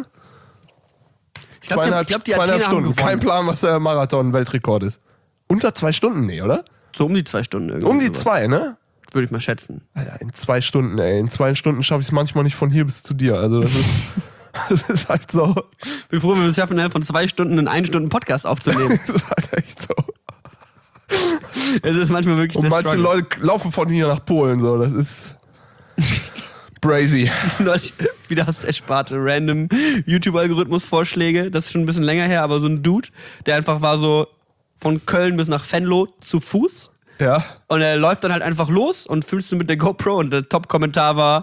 ich glaube, zweieinhalb, glaub, die zweieinhalb Athener haben Stunden. gewonnen. Kein Plan, was der Marathon-Weltrekord ist. Unter zwei Stunden, nee, oder? So um die zwei Stunden irgendwie. Um die sowas. zwei, ne? Würde ich mal schätzen. Alter, in zwei Stunden, ey. In zwei Stunden schaffe ich es manchmal nicht von hier bis zu dir. Also das ist, das ist halt so. Ich bin froh, wenn wir es schaffen, innerhalb von zwei Stunden einen Ein-Stunden-Podcast aufzunehmen. Das ist halt echt so. Es ist manchmal wirklich Und der manche Struggle. Leute laufen von hier nach Polen, so. Das ist brazy. Neulich wieder hast du ersparte random YouTube-Algorithmus-Vorschläge. Das ist schon ein bisschen länger her, aber so ein Dude, der einfach war so von Köln bis nach Venlo zu Fuß. Ja. Und er läuft dann halt einfach los und filmst du mit der GoPro und der Top-Kommentar war.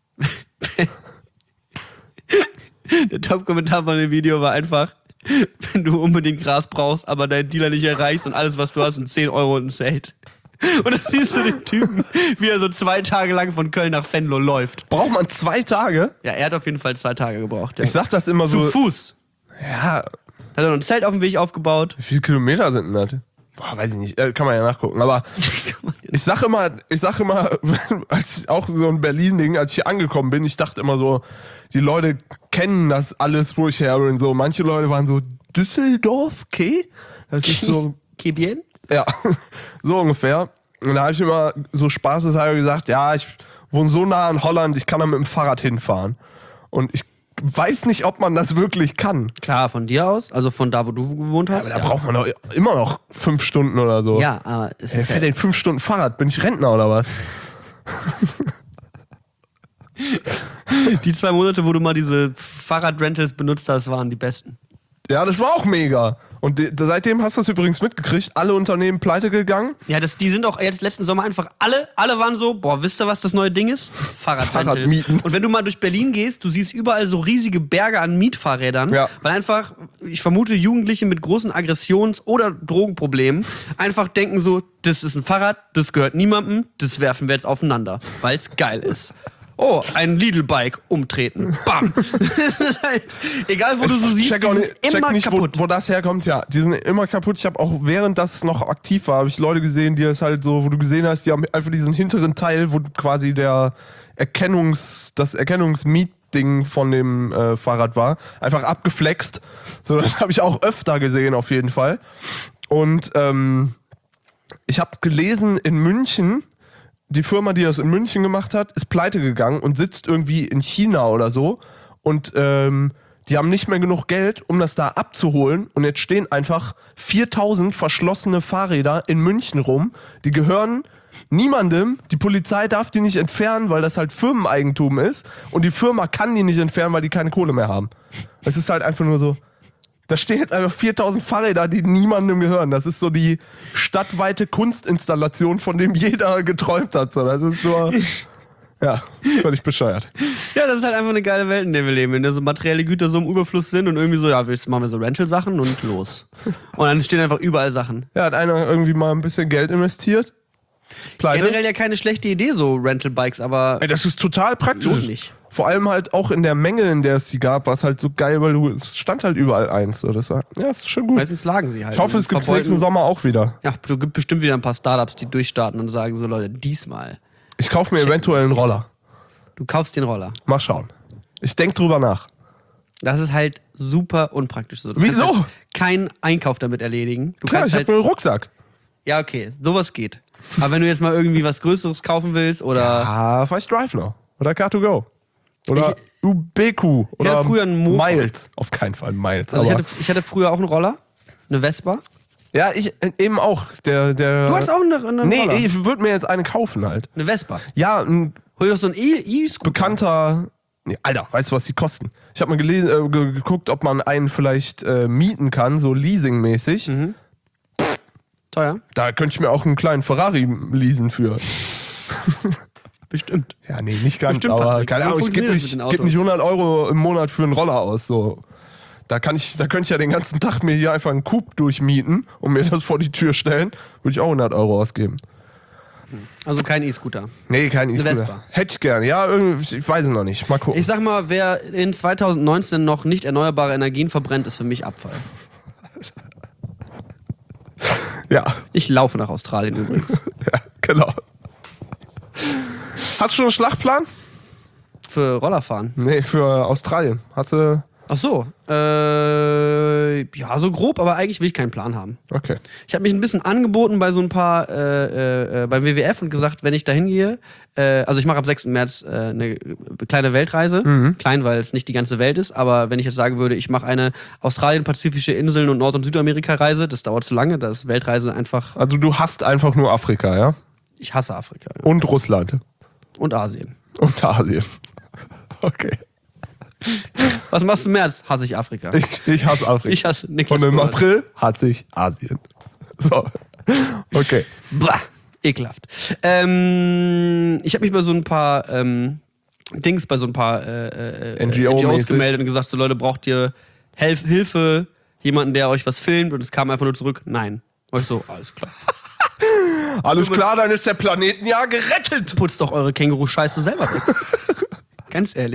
Der Top-Kommentar von dem Video war einfach, wenn du unbedingt Gras brauchst, aber deinen Dealer nicht erreichst und alles, was du hast, sind zehn Euro und ein Zelt. Und dann siehst du den Typen, wie er so zwei Tage lang von Köln nach Venlo läuft. Braucht man zwei Tage? Ja, er hat auf jeden Fall zwei Tage gebraucht. Ja. Ich sag das immer Zu so. Fuß. Ja, Da hat er noch ein Zelt auf dem Weg aufgebaut. Wie viele Kilometer sind denn das? Boah, weiß ich nicht, äh, kann man ja nachgucken. Aber ich sag immer, ich sag immer, als auch so ein Berlin-Ding, als ich hier angekommen bin, ich dachte immer so, die Leute kennen das alles, wo ich her bin. So, manche Leute waren so, Düsseldorf, okay? Das ist so. Que bien? Ja, so ungefähr. Und da habe ich immer so spaßeshalber gesagt, ja, ich wohne so nah an Holland, ich kann da mit dem Fahrrad hinfahren. Und ich weiß nicht, ob man das wirklich kann. Klar, von dir aus, also von da, wo du gewohnt hast. Ja, aber da ja. braucht man doch immer noch fünf Stunden oder so. Ja, aber es Wer ist fährt ja, denn fünf Stunden Fahrrad? Bin ich Rentner oder was? die zwei Monate, wo du mal diese Fahrradrentals benutzt hast, waren die besten. Ja, das war auch mega. Und die, seitdem hast du das übrigens mitgekriegt, alle Unternehmen pleite gegangen. Ja, das, die sind auch jetzt letzten Sommer einfach alle, alle waren so, boah, wisst ihr, was das neue Ding ist? Fahrradrentals. Fahrradmieten. Und wenn du mal durch Berlin gehst, du siehst überall so riesige Berge an Mietfahrrädern, Ja. weil einfach, ich vermute, Jugendliche mit großen Aggressions- oder Drogenproblemen einfach denken so, das ist ein Fahrrad, das gehört niemandem, das werfen wir jetzt aufeinander, weil es geil ist. Oh, ein Lidl-Bike umtreten. Bam. Das ist halt, egal, wo du so siehst, check die auch sind nicht, check immer nicht wo, kaputt. wo das herkommt. Ja, die sind immer kaputt. Ich habe auch, während das noch aktiv war, habe ich Leute gesehen, die es halt so, wo du gesehen hast, die haben einfach diesen hinteren Teil, wo quasi der Erkennungs, das Erkennungsmietding von dem äh, Fahrrad war, einfach abgeflext. So, das habe ich auch öfter gesehen, auf jeden Fall. Und ähm, ich habe gelesen, in München, die Firma, die das in München gemacht hat, ist pleite gegangen und sitzt irgendwie in China oder so. Und ähm, die haben nicht mehr genug Geld, um das da abzuholen. Und jetzt stehen einfach viertausend verschlossene Fahrräder in München rum. Die gehören niemandem. Die Polizei darf die nicht entfernen, weil das halt Firmeneigentum ist. Und die Firma kann die nicht entfernen, weil die keine Kohle mehr haben. Es ist halt einfach nur so. Da stehen jetzt einfach viertausend Fahrräder, die niemandem gehören. Das ist so die stadtweite Kunstinstallation, von dem jeder geträumt hat. So, das ist nur, ja, völlig bescheuert. Ja, das ist halt einfach eine geile Welt, in der wir leben, in der so materielle Güter so im Überfluss sind und irgendwie so, ja, jetzt machen wir so Rental-Sachen und los. Und dann stehen einfach überall Sachen. Ja, hat einer irgendwie mal ein bisschen Geld investiert. Pleite. Generell ja keine schlechte Idee, so Rental-Bikes, aber Ey, das ist total praktisch. lohnt nicht. Vor allem halt auch in der Menge, in der es die gab, war es halt so geil, weil du, es stand halt überall eins. So, das war, ja, ist schon gut. Meistens lagen sie halt. Ich hoffe, es gibt es nächsten Sommer auch wieder. Ja, du gibt bestimmt wieder ein paar Startups, die durchstarten und sagen so, Leute, diesmal. Ich kaufe mir eventuell einen Roller. Du kaufst den Roller. Mal schauen. Ich denke drüber nach. Das ist halt super unpraktisch so. Du Wieso? kannst halt keinen Einkauf damit erledigen. Du Klar, kannst ich halt, habe einen Rucksack. ja, okay, sowas geht. Aber wenn du jetzt mal irgendwie was Größeres kaufen willst oder... Ah, vielleicht Drive noch. Oder Car to Go. Oder Ich- U B Q. Oder hatte früher einen Mofa. Miles. Auf keinen Fall Miles. Also ich aber hatte, ich hatte früher auch einen Roller, eine Vespa. ja, ich äh, eben auch. Der, der, Du hast auch eine, eine Nee, Roller. ich würde mir jetzt eine kaufen halt. Eine Vespa. Ja, ein Hol dir doch so einen E- E-Scooter. bekannter... Nee, Alter, weißt du, was die kosten? Ich habe mal gelesen, äh, ge- geguckt, ob man einen vielleicht äh, mieten kann, so leasingmäßig. Mhm. Teuer? Da könnte ich mir auch einen kleinen Ferrari leasen für. Bestimmt. Ja, nee, nicht ganz, Bestimmt, aber Patrick. keine Wie Ahnung, ich gebe funktioniert das nicht, mit den geb Autos? nicht hundert Euro im Monat für einen Roller aus. So. Da, kann ich, da könnte ich ja den ganzen Tag mir hier einfach einen Coupe durchmieten und mir das vor die Tür stellen. Würde ich auch hundert Euro ausgeben. Also kein E-Scooter. Nee, kein E-Scooter. Vespa. Hätte ich gerne. Ja, irgendwie, ich weiß es noch nicht. Mal gucken. Ich sag mal, wer in zwanzig neunzehn noch nicht erneuerbare Energien verbrennt, ist für mich Abfall. ja. Ich laufe nach Australien übrigens. ja, genau. Hast du schon einen Schlachtplan? Für Rollerfahren. Nee, für Australien. Hast du. Ach so. Äh, ja, so grob, aber eigentlich will ich keinen Plan haben. Okay. Ich habe mich ein bisschen angeboten bei so ein paar, äh, äh, beim W W F und gesagt, wenn ich da hingehe, äh, also ich mache ab sechsten März äh, eine kleine Weltreise. Mhm. Klein, weil es nicht die ganze Welt ist, aber wenn ich jetzt sagen würde, ich mache eine Australien, Pazifische Inseln und Nord- und Südamerika-Reise, das dauert zu lange, das ist Weltreise einfach, Also du hast einfach nur Afrika, ja? ich hasse Afrika. Ja. Und Russland. Und Asien. Und Asien. Okay. Was machst du im März? Hasse ich Afrika. Ich, ich hasse Afrika. Ich hasse Niklas Und im Gold. April hasse ich Asien. So. Okay. Bah, ekelhaft. Ähm, ich habe mich bei so ein paar ähm, Dings, bei so ein paar äh, äh, N G O N G Os mäßig. gemeldet und gesagt, so Leute, braucht ihr Helf Hilfe, jemanden, der euch was filmt? Und es kam einfach nur zurück, nein. Und ich so, alles klar. Alles klar, dann ist der Planetenjahr gerettet. Putzt doch eure Känguru-Scheiße selber weg. Ganz ehrlich.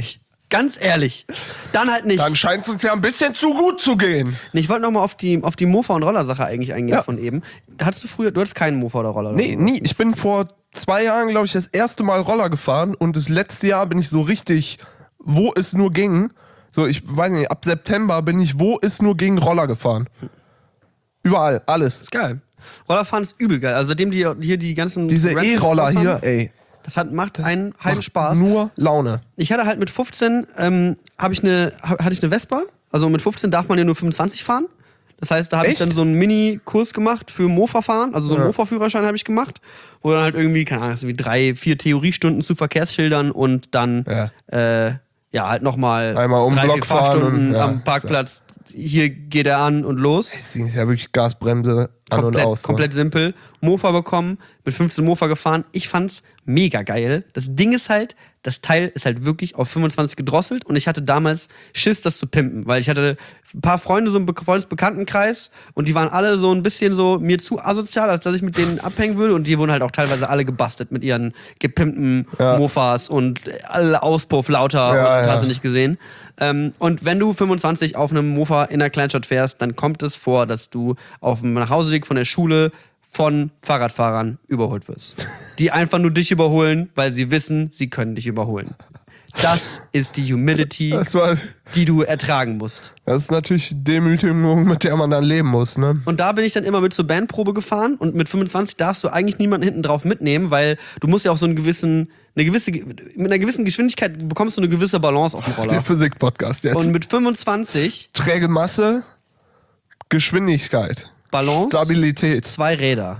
Ganz ehrlich. Dann halt nicht. Dann scheint es uns ja ein bisschen zu gut zu gehen. Nee, ich wollte nochmal auf die, auf die Mofa- und Roller-Sache eigentlich eingehen Ja. von eben. Hattest du früher, du hattest keinen Mofa oder Roller? Nee, oder nie. Ich bin vor zwei Jahren, glaube ich, das erste Mal Roller gefahren und das letzte Jahr bin ich so richtig, wo es nur ging. So, ich weiß nicht, ab September bin ich, wo es nur ging, Roller gefahren. Überall, alles. Ist geil. Rollerfahren ist übel geil. Also seitdem die hier die ganzen Diese Ramps E-Roller raus haben, hier, ey. Das hat, macht einen heiden Macht Spaß. Nur Laune. Ich hatte halt mit fünfzehn, ähm, hab ich eine, hab, hatte ich eine Vespa. Also mit fünfzehn darf man ja nur fünfundzwanzig fahren. Das heißt, da habe ich Echt? dann so einen Mini-Kurs gemacht für Mofa-Fahren. Also so einen Ja. Mofa-Führerschein habe ich gemacht. Wo dann halt irgendwie, keine Ahnung, so wie drei, vier Theoriestunden zu Verkehrsschildern und dann Ja. äh, ja halt nochmal Einmal um den drei, vier Block fahren Fahrstunden und- ja, am Parkplatz. Hier geht er an und los. Das ist ja wirklich Gasbremse an Komplett, und aus. Ne? komplett simpel. Mofa bekommen, mit fünfzehn Mofa gefahren. Ich fand's mega geil. Das Ding ist halt, das Teil ist halt wirklich auf fünfundzwanzig gedrosselt und ich hatte damals Schiss, das zu pimpen, weil ich hatte ein paar Freunde so im Be- Freundesbekanntenkreis und die waren alle so ein bisschen so mir zu asozial, als dass ich mit denen abhängen würde und die wurden halt auch teilweise alle gebastelt mit ihren gepimpten Ja. Mofas und alle Auspuff lauter Ja, und ja. hast du nicht gesehen. Ähm, und wenn du fünfundzwanzig auf einem Mofa in der Kleinstadt fährst, dann kommt es vor, dass du auf dem Nachhauseweg von der Schule von Fahrradfahrern überholt wirst. Die einfach nur dich überholen, weil sie wissen, sie können dich überholen. Das ist die Humility, Das, war, die du ertragen musst. das ist natürlich Demütigung, mit der man dann leben muss, ne? Und da bin ich dann immer mit zur Bandprobe gefahren und mit fünfundzwanzig darfst du eigentlich niemanden hinten drauf mitnehmen, weil du musst ja auch so einen gewissen, eine gewisse, mit einer gewissen Geschwindigkeit bekommst du eine gewisse Balance auf dem Der Roller. Physik-Podcast jetzt. Und mit fünfundzwanzig Träge Masse, Geschwindigkeit, Balance, Stabilität. zwei Räder.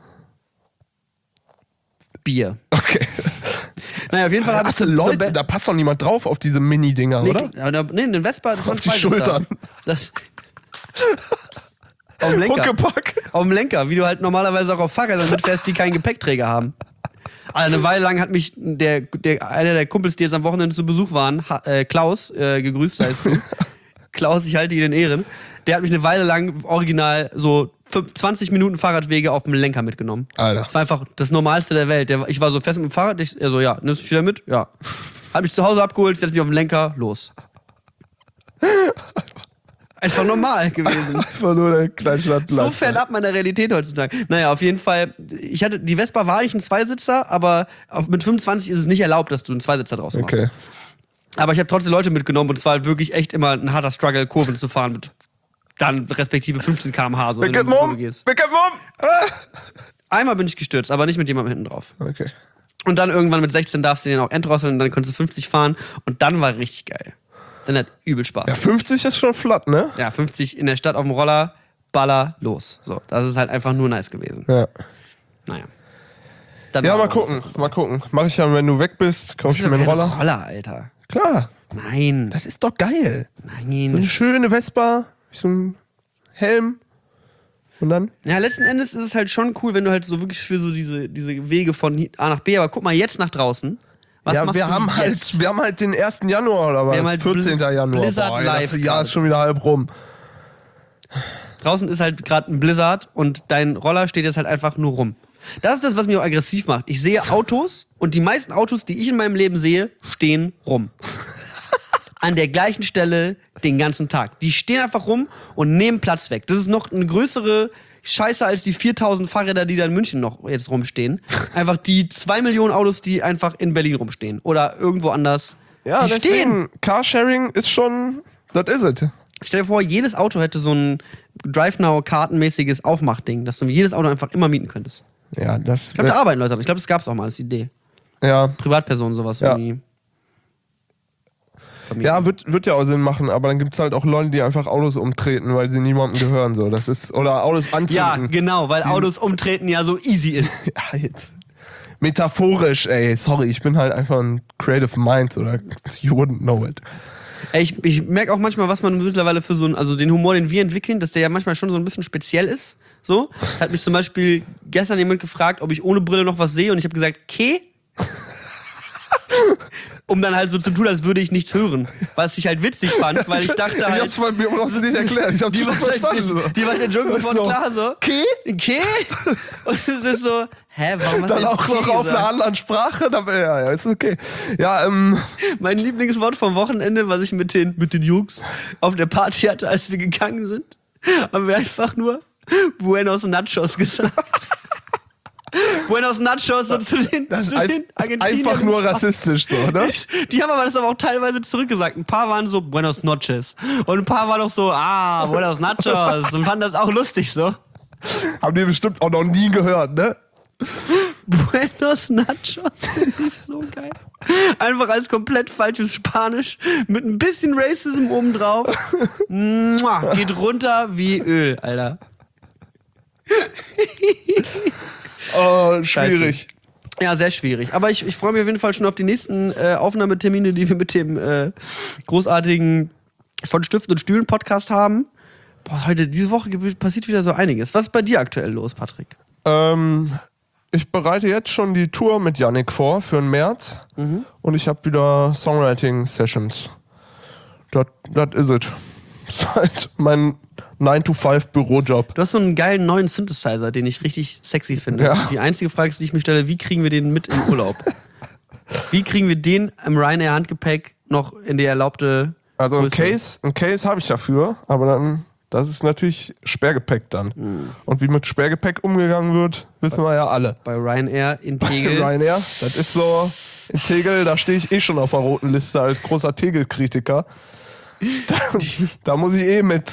Bier. Okay. Naja, auf jeden Fall habe ich Hast du zur Leute, Ba- da passt doch niemand drauf auf diese Mini-Dinger, Nee, oder? klar, aber nee, den Vespa, das waren Auf die zwei Schultern. Das, auf dem Lenker. Huckepack. Auf dem Lenker, wie du halt normalerweise auch auf Fahrrädern mitfährst, die keinen Gepäckträger haben. Also eine Weile lang hat mich der, der, einer der Kumpels, die jetzt am Wochenende zu Besuch waren, ha, äh, Klaus, äh, gegrüßt sei es gut. Klaus, ich halte ihn in Ehren. Der hat mich eine Weile lang original so zwanzig Minuten Fahrradwege auf dem Lenker mitgenommen. Alter. Das war einfach das Normalste der Welt. Der, ich war so fest mit dem Fahrrad, ich, er so, ja, nimmst du mich wieder mit? Ja. Hat mich zu Hause abgeholt, setzt mich auf den Lenker, los. Einfach normal gewesen. Einfach nur der Kleinstadt. So fernab meiner Realität heutzutage. Naja, auf jeden Fall, ich hatte, die Vespa war eigentlich ein Zweisitzer, aber auf, mit fünfundzwanzig ist es nicht erlaubt, dass du einen Zweisitzer draus machst. Okay. Aber ich habe trotzdem Leute mitgenommen und es war halt wirklich echt immer ein harter Struggle, Kurven zu fahren mit dann respektive fünfzehn Kilometer pro Stunde. So, wenn Pick du it in die Kurve mom! gehst. Pick it mom! Einmal bin ich gestürzt, aber nicht mit jemandem hinten drauf. Okay. Und dann irgendwann mit sechzehn darfst du den auch entdrosseln und dann konntest du fünfzig fahren und dann war richtig geil. Dann hat übel Spaß. Ja, fünfzig ist schon flott, ne? Ja, fünfzig in der Stadt auf dem Roller, Baller, los. So, das ist halt einfach nur nice gewesen. Ja. Naja. Dann Ja, war mal auch gucken, so. mal gucken. Mach ich ja, wenn du weg bist, kauf Das ich ist mir doch einen keine Roller. Roller, Alter. Klar, Nein. das ist doch geil. So Nein. eine schöne Vespa, so ein Helm. Und dann? Ja, letzten Endes ist es halt schon cool, wenn du halt so wirklich für so diese, diese Wege von A nach B, aber guck mal jetzt nach draußen. Was ja, machst wir du haben jetzt? halt, wir haben halt den ersten Januar oder was? haben halt vierzehnten Januar. Blizzard Boah, ey, live das Jahr gerade. ist schon wieder halb rum. Draußen ist halt gerade ein Blizzard und dein Roller steht jetzt halt einfach nur rum. Das ist das, was mich auch aggressiv macht. Ich sehe Autos und die meisten Autos, die ich in meinem Leben sehe, stehen rum. An der gleichen Stelle den ganzen Tag. Die stehen einfach rum und nehmen Platz weg. Das ist noch eine größere Scheiße als die viertausend Fahrräder, die da in München noch jetzt rumstehen. Einfach die zwei Millionen Autos, die einfach in Berlin rumstehen. Oder irgendwo anders. Ja, die stehen. deswegen, Carsharing ist schon, das is it. Stell dir vor, jedes Auto hätte so ein Drive-Now-kartenmäßiges Aufmachding, dass du jedes Auto einfach immer mieten könntest. Ja, das. Ich glaube, da arbeiten Leute dran. Ich glaube, das gab es auch mal als Idee. ja, Privatpersonen sowas Ja. irgendwie. vermieten. ja wird, wird ja auch Sinn machen, aber dann gibt es halt auch Leute, die einfach Autos umtreten, weil sie niemandem gehören. So. Das ist, oder Autos Ja, anzünden. genau, weil Autos umtreten ja so easy ist. Ja, jetzt. Metaphorisch, ey. Sorry, ich bin halt einfach ein Creative Mind oder you wouldn't know it. Ey, Ich, ich merke auch manchmal, was man mittlerweile für so ein, also den Humor, den wir entwickeln, dass der ja manchmal schon so ein bisschen speziell ist. So. Hat mich zum Beispiel gestern jemand gefragt, ob ich ohne Brille noch was sehe und ich habe gesagt, okay. um dann halt so zu tun, als würde ich nichts hören. Was ich halt witzig fand, weil ich dachte halt... Ich hab's mal, mir brauchst du nicht erklären, ich hab's die schon verstanden. So. Die war der Joke sofort so. klar so. Okay? Okay? Und es ist so, hä, warum hast du Dann jetzt auch noch okay auf gesagt? einer anderen Sprache, dann, ja, ja, ist okay. Ja, ähm... Mein Lieblingswort vom Wochenende, was ich mit den, mit den Jungs auf der Party hatte, als wir gegangen sind, haben wir einfach nur Buenos Nachos gesagt. Buenos Nachos so zu den, Das ist, zu ein, den ist Argentiniern. einfach nur rassistisch so, ne? Die haben aber das aber auch teilweise zurückgesagt. Ein paar waren so Buenos Noches und ein paar waren auch so, ah, Buenos Nachos und fanden das auch lustig so. Haben die bestimmt auch noch nie gehört, ne? Buenos Nachos finde ich so geil. Einfach als komplett falsches Spanisch mit ein bisschen Racism obendrauf. Mua, geht runter wie Öl, Alter. Oh, schwierig. Ja, sehr schwierig. Aber ich, ich freue mich auf jeden Fall schon auf die nächsten äh, Aufnahmetermine, die wir mit dem äh, großartigen von Stiften und Stühlen Podcast haben. Boah, heute, diese Woche passiert wieder so einiges. Was ist bei dir aktuell los, Patrick? Ähm, ich bereite jetzt schon die Tour mit Yannick vor für den März. Mhm. Und ich habe wieder Songwriting-Sessions. Das is it. Das ist halt mein nine to five Bürojob. Du hast so einen geilen neuen Synthesizer, den ich richtig sexy finde. Ja. Die einzige Frage, die ich mir stelle, wie kriegen wir den mit im Urlaub? Wie kriegen wir den im Ryanair Handgepäck noch in die erlaubte Also ein Größe? Case, ein Case habe ich dafür, aber dann, das ist natürlich Sperrgepäck dann. Mhm. Und wie mit Sperrgepäck umgegangen wird, wissen wir ja alle. Bei Ryanair in Tegel. Ryanair, das ist so, in Tegel, da stehe ich eh schon auf der roten Liste als großer Tegel-Kritiker. Da, da muss ich eh mit,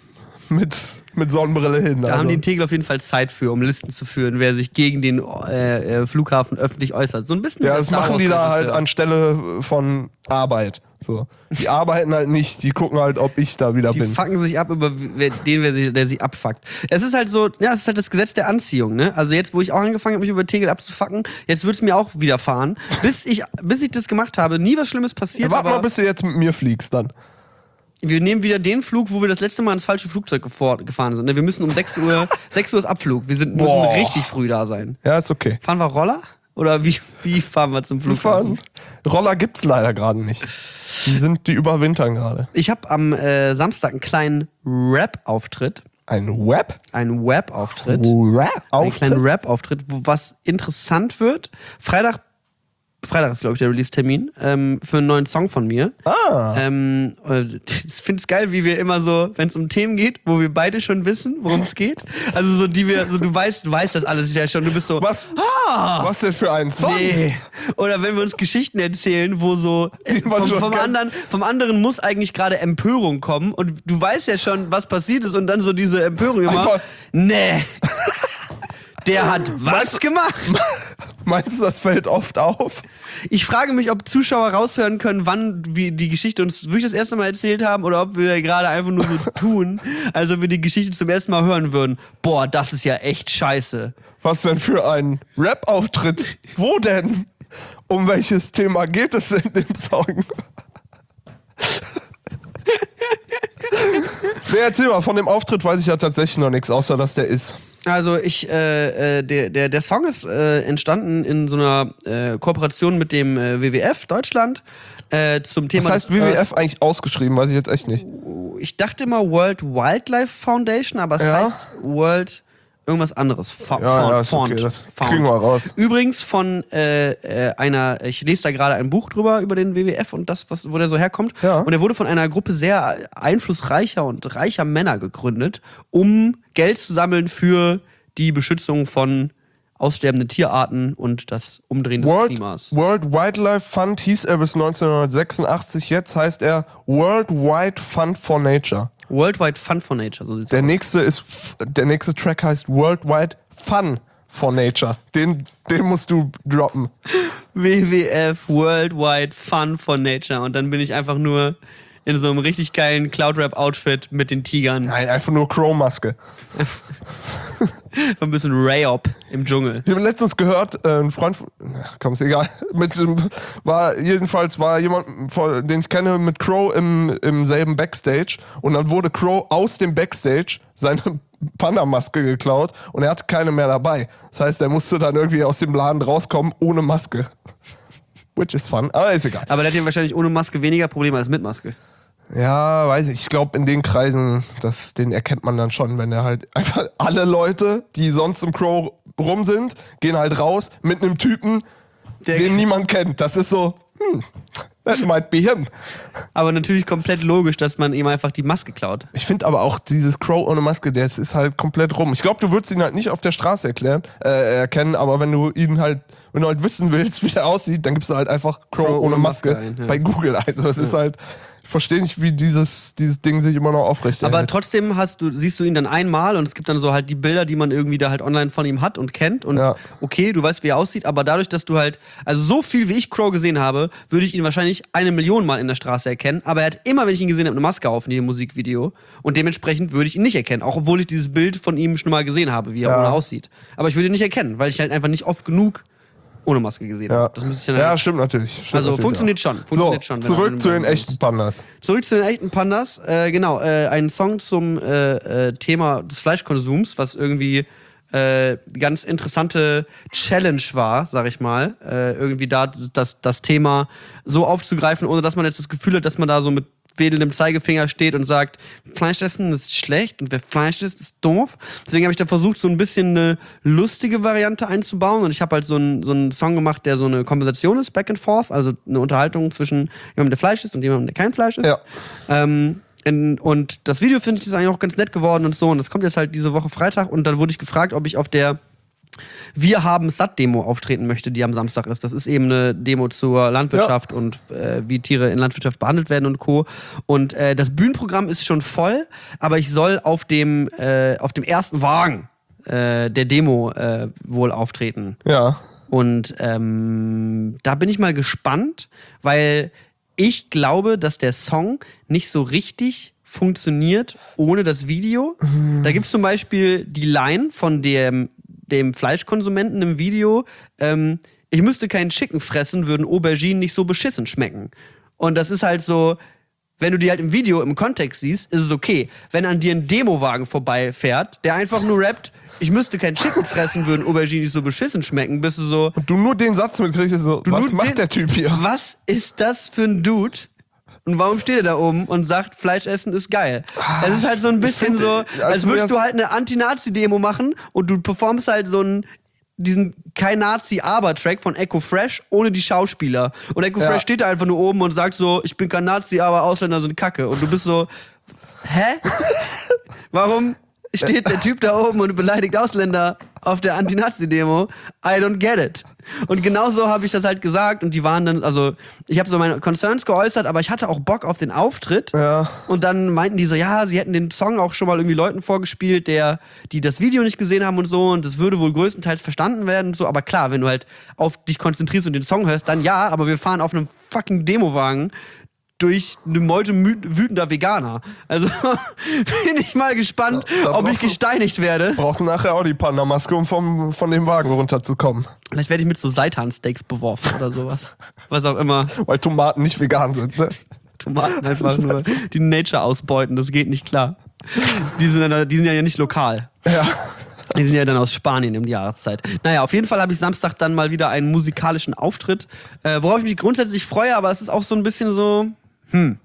mit, mit Sonnenbrille hin. Da also. haben die in Tegel auf jeden Fall Zeit für, um Listen zu führen, wer sich gegen den äh, äh, Flughafen öffentlich äußert. So ein bisschen. Ja, das machen die da halt anstelle von Arbeit. So. Die arbeiten halt nicht, die gucken halt, ob ich da wieder die bin. Die fucken sich ab über wer, den, wer sie, der sie abfuckt. Es ist halt so, ja, es ist halt das Gesetz der Anziehung, ne? Also jetzt, wo ich auch angefangen habe, mich über Tegel abzufucken, jetzt wird es mir auch widerfahren. Bis ich, bis ich das gemacht habe, nie was Schlimmes passiert. Ja, warte aber mal, bis du jetzt mit mir fliegst dann. Wir nehmen wieder den Flug, wo wir das letzte Mal ins falsche Flugzeug gefahren sind. Wir müssen um sechs Uhr, sechs Uhr ist Abflug. Wir sind, müssen Boah. richtig früh da sein. Ja, ist okay. Fahren wir Roller? Oder wie, wie fahren wir zum Flughafen? Roller gibt's leider gerade nicht. Die sind, die überwintern gerade. Ich habe am äh, Samstag einen kleinen Rap-Auftritt. Ein Rap? Ein Rap-Auftritt. Rap-Auftritt? Ein kleinen Rap-Auftritt, wo was interessant wird. Freitag Freitag ist, glaube ich, der Release-Termin ähm, für einen neuen Song von mir. Ah. Ähm, ich finde es geil, wie wir immer so, wenn es um Themen geht, wo wir beide schon wissen, worum es geht. Also so, die wir, so du weißt, du weißt das alles ja schon. Du bist so, was? Ah, was denn für ein Song? Nee. Oder wenn wir uns Geschichten erzählen, wo so äh, vom, vom, anderen, vom anderen muss eigentlich gerade Empörung kommen und du weißt ja schon, was passiert ist und dann so diese Empörung immer. Einfach, nee. Der hat was meinst, gemacht? Meinst du, das fällt oft auf? Ich frage mich, ob Zuschauer raushören können, wann wir die Geschichte uns wirklich das erste Mal erzählt haben oder ob wir gerade einfach nur so tun, als ob wir die Geschichte zum ersten Mal hören würden. Boah, das ist ja echt scheiße. Was denn für ein Rap-Auftritt? Wo denn? Um welches Thema geht es in dem Song? Nee, erzähl mal, von dem Auftritt weiß ich ja tatsächlich noch nichts, außer dass der ist. Also ich, äh, der, der, der Song ist äh, entstanden in so einer äh, Kooperation mit dem äh, W W F Deutschland äh, zum Thema. Was heißt W W F äh, eigentlich ausgeschrieben? Weiß ich jetzt echt nicht. Ich dachte immer World Wildlife Foundation, aber es ja. heißt World irgendwas anderes. Fa ja, Found, ja, ist Found, okay, das Found. kriegen wir raus. Übrigens von äh, äh, einer, ich lese da gerade ein Buch drüber über den W W F und das, was, wo der so herkommt. Ja. Und er wurde von einer Gruppe sehr einflussreicher und reicher Männer gegründet, um Geld zu sammeln für die Beschützung von aussterbenden Tierarten und das Umdrehen des World, Klimas. World Wildlife Fund hieß er bis neunzehnhundertsechsundachtzig, jetzt heißt er World Wide Fund for Nature. Worldwide Fun for Nature, so sieht's Der aus. nächste ist, der nächste Track heißt Worldwide Fun for Nature. Den, den musst du droppen. W W F Worldwide Fun for Nature und dann bin ich einfach nur in so einem richtig geilen Cloud-Rap-Outfit mit den Tigern. Nein, einfach nur Crow-Maske. Ein bisschen Ray-Op im Dschungel. Ich habe letztens gehört, äh, ein Freund, von, ach, komm, ist egal, mit, war, jedenfalls war jemand, den ich kenne, mit Crow im, im selben Backstage und dann wurde Crow aus dem Backstage seine Panda-Maske geklaut und er hatte keine mehr dabei. Das heißt, er musste dann irgendwie aus dem Laden rauskommen ohne Maske. which is fun, aber ist egal. Aber der hat ja wahrscheinlich ohne Maske weniger Probleme als mit Maske. Ja, weiß ich. Ich glaube, in den Kreisen, das, den erkennt man dann schon, wenn er halt einfach alle Leute, die sonst im Crow rum sind, gehen halt raus mit einem Typen, der den niemand kennt. Das ist so, hm, that might be him. Aber natürlich komplett logisch, dass man ihm einfach die Maske klaut. Ich finde aber auch dieses Crow ohne Maske, das ist halt komplett rum. Ich glaube, du würdest ihn halt nicht auf der Straße erklären, äh, erkennen, aber wenn du ihn halt, wenn du halt wissen willst, wie der aussieht, dann gibst du halt einfach Crow, Crow ohne Maske, Maske ein, ja. bei Google. Also es ja. ist halt... Ich verstehe nicht, wie dieses, dieses Ding sich immer noch aufrechterhält. Aber trotzdem hast du, siehst du ihn dann einmal und es gibt dann so halt die Bilder, die man irgendwie da halt online von ihm hat und kennt. Und ja. okay, du weißt, wie er aussieht, aber dadurch, dass du halt, also so viel wie ich Crow gesehen habe, würde ich ihn wahrscheinlich eine Million Mal in der Straße erkennen. Aber er hat immer, wenn ich ihn gesehen habe, eine Maske auf in jedem Musikvideo. Und dementsprechend würde ich ihn nicht erkennen. Auch obwohl ich dieses Bild von ihm schon mal gesehen habe, wie er ja. ohne aussieht. Aber ich würde ihn nicht erkennen, weil ich halt einfach nicht oft genug ohne Maske gesehen ja. habe. Das muss ich dann ja, halt stimmt natürlich. Stimmt also natürlich funktioniert auch. schon. Funktioniert so, schon, zurück zu den echten Pandas. Zurück zu den echten Pandas. Äh, genau, äh, ein Song zum äh, äh, Thema des Fleischkonsums, was irgendwie äh, ganz interessante Challenge war, sag ich mal. Äh, irgendwie da das, das Thema so aufzugreifen, ohne dass man jetzt das Gefühl hat, dass man da so mit wedelndem Zeigefinger steht und sagt, Fleisch essen ist schlecht und wer Fleisch isst, ist doof. Deswegen habe ich da versucht, so ein bisschen eine lustige Variante einzubauen und ich habe halt so einen so einen Song gemacht, der so eine Konversation ist, back and forth, also eine Unterhaltung zwischen jemandem, der Fleisch isst und jemandem, der kein Fleisch isst. Ja. Ähm, in, und das Video, finde ich, ist eigentlich auch ganz nett geworden und so und das kommt jetzt halt diese Woche Freitag und dann wurde ich gefragt, ob ich auf der Wir haben Satt-Demo auftreten möchte, die am Samstag ist. Das ist eben eine Demo zur Landwirtschaft ja. und äh, wie Tiere in Landwirtschaft behandelt werden und Co. Und äh, das Bühnenprogramm ist schon voll, aber ich soll auf dem, äh, auf dem ersten Wagen äh, der Demo äh, wohl auftreten. Ja. Und ähm, da bin ich mal gespannt, weil ich glaube, dass der Song nicht so richtig funktioniert ohne das Video. Mhm. Da gibt es zum Beispiel die Line von dem dem Fleischkonsumenten im Video, ähm, ich müsste keinen Chicken fressen, würden Auberginen nicht so beschissen schmecken. Und das ist halt so, wenn du die halt im Video im Kontext siehst, ist es okay. Wenn an dir ein Demowagen vorbeifährt, der einfach nur rappt, ich müsste keinen Chicken fressen, würden Auberginen nicht so beschissen schmecken, bist du so... Und du nur den Satz mitkriegst, ist so, was macht den, der Typ hier? Was ist das für ein Dude? Und warum steht er da oben und sagt, Fleisch essen ist geil? Es ist halt so ein bisschen so, als würdest du halt eine Anti-Nazi-Demo machen und du performst halt so einen, diesen Kein-Nazi-Aber-Track von Echo Fresh ohne die Schauspieler. Und Echo ja. Fresh steht da einfach nur oben und sagt so, ich bin kein Nazi, aber Ausländer sind Kacke. Und du bist so, hä? Warum steht der Typ da oben und beleidigt Ausländer auf der Anti-Nazi-Demo? I don't get it. Und genau so habe ich das halt gesagt und die waren dann, also ich habe so meine Concerns geäußert, aber ich hatte auch Bock auf den Auftritt ja. und dann meinten die so, ja, sie hätten den Song auch schon mal irgendwie Leuten vorgespielt, der, die das Video nicht gesehen haben und so und das würde wohl größtenteils verstanden werden und so, aber klar, wenn du halt auf dich konzentrierst und den Song hörst, dann ja, aber wir fahren auf einem fucking Demowagen durch eine Meute wütender Veganer. Also bin ich mal gespannt, ja, ob ich gesteinigt werde. Brauchst du nachher auch die Panda-Maske, um vom, von dem Wagen runterzukommen. Vielleicht werde ich mit so Seitan-Steaks beworfen oder sowas. Was auch immer. Weil Tomaten nicht vegan sind, ne? Tomaten einfach nur die Nature ausbeuten, das geht nicht klar. Die sind ja, die sind ja nicht lokal. Ja. Die sind ja dann aus Spanien um die Jahreszeit. Naja, auf jeden Fall habe ich Samstag dann mal wieder einen musikalischen Auftritt, äh, worauf ich mich grundsätzlich freue, aber es ist auch so ein bisschen so, hm,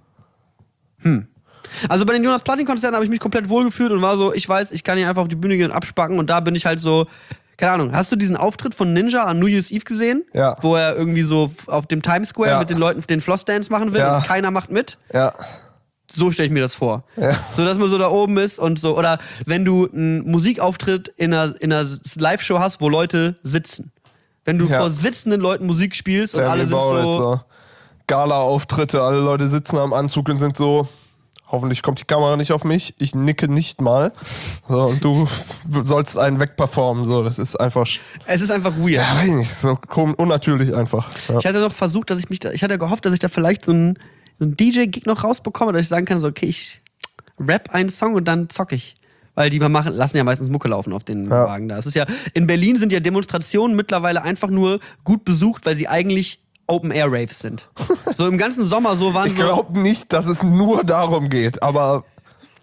hm. Also bei den Jonas Platin-Konzerten habe ich mich komplett wohlgefühlt und war so, ich weiß, ich kann hier einfach auf die Bühne gehen und abspacken und da bin ich halt so, keine Ahnung, hast du diesen Auftritt von Ninja an New Year's Eve gesehen? Ja. Wo er irgendwie so auf dem Times Square ja. mit den Leuten den Flossdance machen will ja. und keiner macht mit? Ja. So stelle ich mir das vor. Ja. So, dass man so da oben ist und so. Oder wenn du einen Musikauftritt in einer, in einer Live-Show hast, wo Leute sitzen. Wenn du ja. vor sitzenden Leuten Musik spielst und alle sind so... so. Gala-Auftritte, alle Leute sitzen am Anzug und sind so... Hoffentlich kommt die Kamera nicht auf mich. Ich nicke nicht mal. So, und du sollst einen wegperformen. So, das ist einfach. Es ist einfach weird. Ja, weiß ich nicht. So unnatürlich einfach. Ja. Ich hatte noch versucht, dass ich mich da. Ich hatte gehofft, dass ich da vielleicht so einen, so einen D J-Gig noch rausbekomme, dass ich sagen kann, so, okay, ich rap einen Song und dann zock ich. Weil die machen, lassen ja meistens Mucke laufen auf den ja. Wagen da. Es ist ja, in Berlin sind ja Demonstrationen mittlerweile einfach nur gut besucht, weil sie eigentlich Open-Air-Raves sind. So im ganzen Sommer so waren ich so... Ich glaube nicht, dass es nur darum geht, aber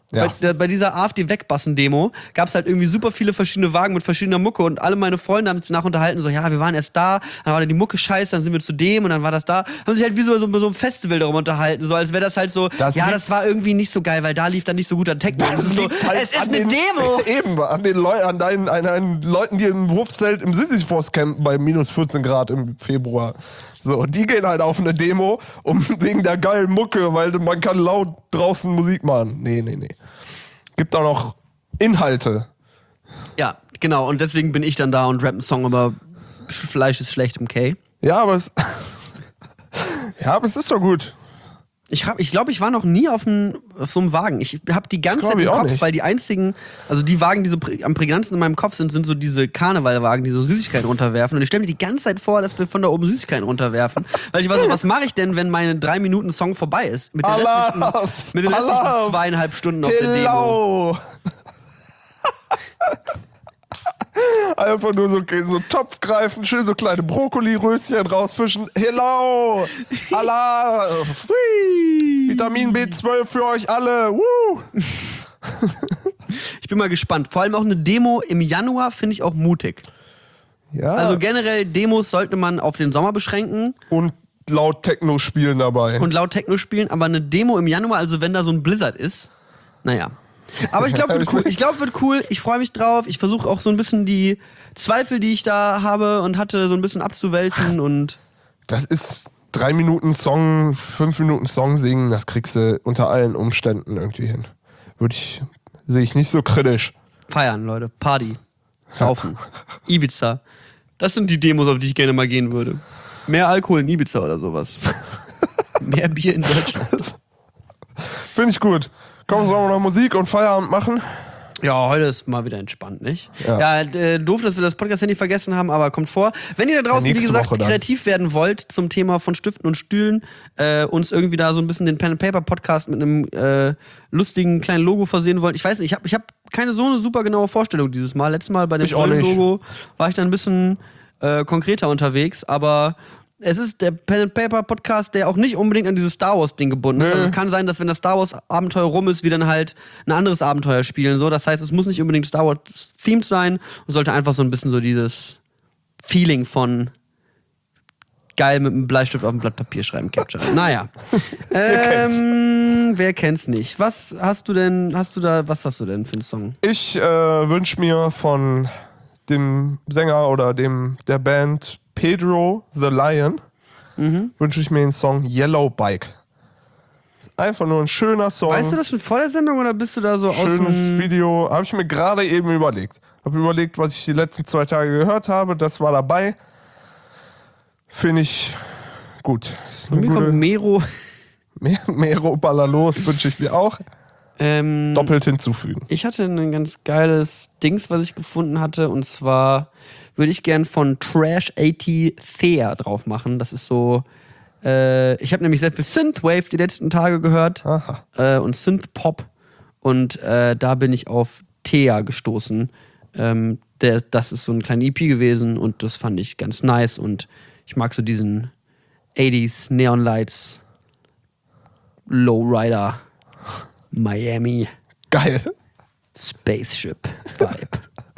Ja. Bei, bei dieser AfD-Wegbassen-Demo gab es halt irgendwie super viele verschiedene Wagen mit verschiedener Mucke und alle meine Freunde haben sich danach unterhalten, so, ja, wir waren erst da, dann war da die Mucke scheiße, dann sind wir zu dem und dann war das da. Haben sich halt wie so, so, so ein Festival darum unterhalten, so als wäre das halt so, das ja, das war irgendwie nicht so geil, weil da lief dann nicht so guter Techno. Das ist so, halt es ist eine den, Demo! Eben, an den Leuten, an deinen, an deinen Leuten, die im Wurfzelt im Sisyphos campen bei minus vierzehn Grad im Februar. So, die gehen halt auf eine Demo, um wegen der geilen Mucke, weil man kann laut draußen Musik machen. Nee, nee, nee. Gibt auch noch Inhalte. Ja, genau. Und deswegen bin ich dann da und rapp einen Song über Fleisch ist schlecht im K. Ja, aber es. ja, aber es ist doch gut. Ich glaube, ich, glaub, ich war noch nie auf, ein, auf so einem Wagen. Ich habe die ganze Zeit im Kopf, nicht. weil die einzigen, also die Wagen, die so prä- am prägnantesten in meinem Kopf sind, sind so diese Karnevalwagen, die so Süßigkeiten runterwerfen. Und ich stelle mir die ganze Zeit vor, dass wir von da oben Süßigkeiten runterwerfen. Weil ich war so, was mache ich denn, wenn meine drei Minuten Song vorbei ist? Mit den restlichen, mit den restlichen zweieinhalb Stunden auf Hello. der Demo. Einfach nur so, so Topf greifen, schön so kleine Brokkoli-Röschen rausfischen. Hello! Allah! Vitamin B zwölf für euch alle! Woo! Ich bin mal gespannt. Vor allem auch eine Demo im Januar finde ich auch mutig. Ja. Also generell, Demos sollte man auf den Sommer beschränken. Und laut Techno spielen dabei. Und laut Techno spielen, aber eine Demo im Januar, also wenn da so ein Blizzard ist, naja. Aber ich glaube, wird cool. Ich glaube, wird cool. Ich freue mich drauf. Ich versuche auch so ein bisschen die Zweifel, die ich da habe und hatte, so ein bisschen abzuwälzen und. Das ist drei Minuten Song, fünf Minuten Song singen, das kriegst du unter allen Umständen irgendwie hin. Würde ich, sehe ich nicht so kritisch. Feiern, Leute. Party. Saufen. Ibiza. Das sind die Demos, auf die ich gerne mal gehen würde. Mehr Alkohol in Ibiza oder sowas. Mehr Bier in Deutschland. Finde ich gut. Komm, sollen wir noch Musik und Feierabend machen? Ja, heute ist mal wieder entspannt, nicht? Ja, ja äh, doof, dass wir das Podcast-Handy vergessen haben, aber kommt vor. Wenn ihr da draußen, ja, wie gesagt, Woche kreativ werden wollt zum Thema von Stiften und Stühlen, äh, uns irgendwie da so ein bisschen den Pen-and-Paper-Podcast mit einem äh, lustigen kleinen Logo versehen wollt. Ich weiß nicht, ich habe ich hab keine so eine super genaue Vorstellung dieses Mal. Letztes Mal bei dem Logo war ich da ein bisschen äh, konkreter unterwegs, aber es ist der Pen-and-Paper-Podcast, der auch nicht unbedingt an dieses Star Wars-Ding gebunden ist. Nee. Also es kann sein, dass wenn das Star Wars-Abenteuer rum ist, wir dann halt ein anderes Abenteuer spielen. So. Das heißt, es muss nicht unbedingt Star Wars-themed sein und sollte einfach so ein bisschen so dieses Feeling von geil mit einem Bleistift auf dem Blatt Papier schreiben capture. Naja. ähm, wer kennt's nicht? Was hast du denn, hast du da, was hast du denn für einen Song? Ich äh, wünsche mir von dem Sänger oder dem der Band Pedro the Lion, mhm. wünsche ich mir den Song Yellow Bike. Einfach nur ein schöner Song. Weißt du das schon vor der Sendung oder bist du da so aus Schönes Video. Habe ich mir gerade eben überlegt. Habe überlegt, was ich die letzten zwei Tage gehört habe. Das war dabei. Finde ich gut. Von mir kommt Mero. Mero Ballerlos wünsche ich mir auch. Ähm, Doppelt hinzufügen. Ich hatte ein ganz geiles Dings, was ich gefunden hatte. Und zwar würde ich gern von Trash achtzig Thea drauf machen. Das ist so. Äh, ich habe nämlich sehr viel Synthwave die letzten Tage gehört. Äh, und Synthpop. Und äh, da bin ich auf Thea gestoßen. Ähm, der, das ist so ein kleiner E P gewesen. Und das fand ich ganz nice. Und ich mag so diesen achtziger Neon Lights Lowrider Miami. Geil. Spaceship Vibe.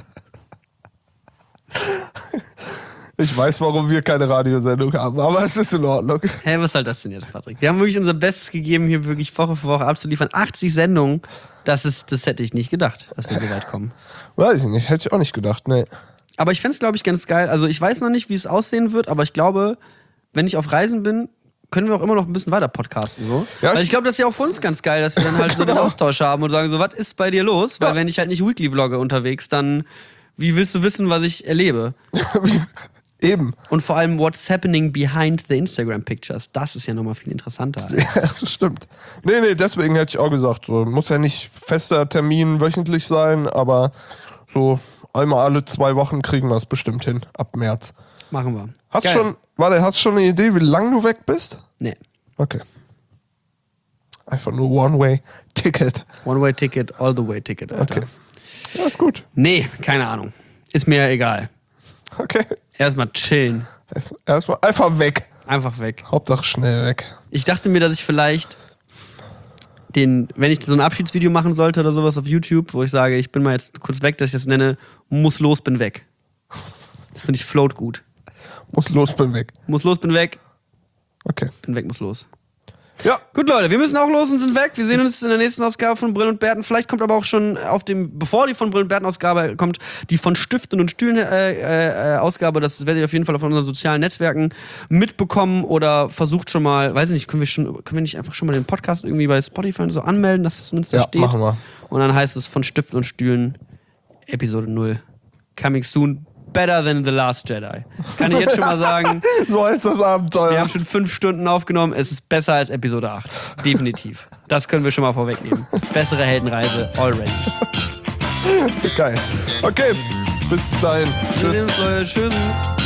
Ich weiß, warum wir keine Radiosendung haben, aber es ist in Ordnung. Hä, hey, was soll das denn jetzt, Patrick? Wir haben wirklich unser Bestes gegeben, hier wirklich Woche für Woche abzuliefern. achtzig Sendungen, das, ist, das hätte ich nicht gedacht, dass wir so weit kommen. Weiß ich nicht, hätte ich auch nicht gedacht, nee. Aber ich fände es, glaube ich, ganz geil. Also ich weiß noch nicht, wie es aussehen wird, aber ich glaube, wenn ich auf Reisen bin, können wir auch immer noch ein bisschen weiter podcasten. So. Ja, Weil ich glaube, das ist ja auch für uns ganz geil, dass wir dann halt genau. so den Austausch haben und sagen so, was ist bei dir los? Weil ja. wenn ich halt nicht Weekly vlogge unterwegs, dann wie willst du wissen, was ich erlebe? Eben. Und vor allem, what's happening behind the Instagram pictures. Das ist ja nochmal viel interessanter. Ja, das stimmt. Nee, nee, deswegen hätte ich auch gesagt, so, muss ja nicht fester Termin wöchentlich sein, aber so einmal alle zwei Wochen kriegen wir es bestimmt hin, ab März. Machen wir. Hast Geil. schon, warte, hast schon eine Idee, wie lange du weg bist? Nee. Okay. Einfach nur One-Way-Ticket. One-Way-Ticket, all-the-way-Ticket, Alter. Okay. Ja, ist gut. Nee, keine Ahnung. Ist mir egal. Okay. Erstmal chillen. Erstmal einfach weg. Einfach weg. Hauptsache schnell weg. Ich dachte mir, dass ich vielleicht den, wenn ich so ein Abschiedsvideo machen sollte oder sowas auf YouTube, wo ich sage, ich bin mal jetzt kurz weg, dass ich das nenne, muss los, bin weg. Das finde ich float gut. Muss los, bin weg. Muss los, bin weg. Okay. Bin weg, muss los. Ja. Gut, Leute, wir müssen auch los und sind weg. Wir sehen uns in der nächsten Ausgabe von Brillen und Bärten. Vielleicht kommt aber auch schon auf dem, bevor die von Brillen und Bärten Ausgabe kommt, die von Stiften und Stühlen äh, äh, Ausgabe. Das werdet ihr auf jeden Fall auf unseren sozialen Netzwerken mitbekommen oder versucht schon mal, weiß ich nicht, können wir schon, können wir nicht einfach schon mal den Podcast irgendwie bei Spotify und so anmelden, dass es zumindest da Ja, steht. machen wir. Und dann heißt es von Stiften und Stühlen Episode null. Coming soon. Better than The Last Jedi. Kann ich jetzt schon mal sagen. So heißt das Abenteuer. Wir haben schon fünf Stunden aufgenommen. Es ist besser als Episode acht. Definitiv. Das können wir schon mal vorwegnehmen. Bessere Heldenreise already. Geil. Okay, bis dahin. Tschüss. Tschüss.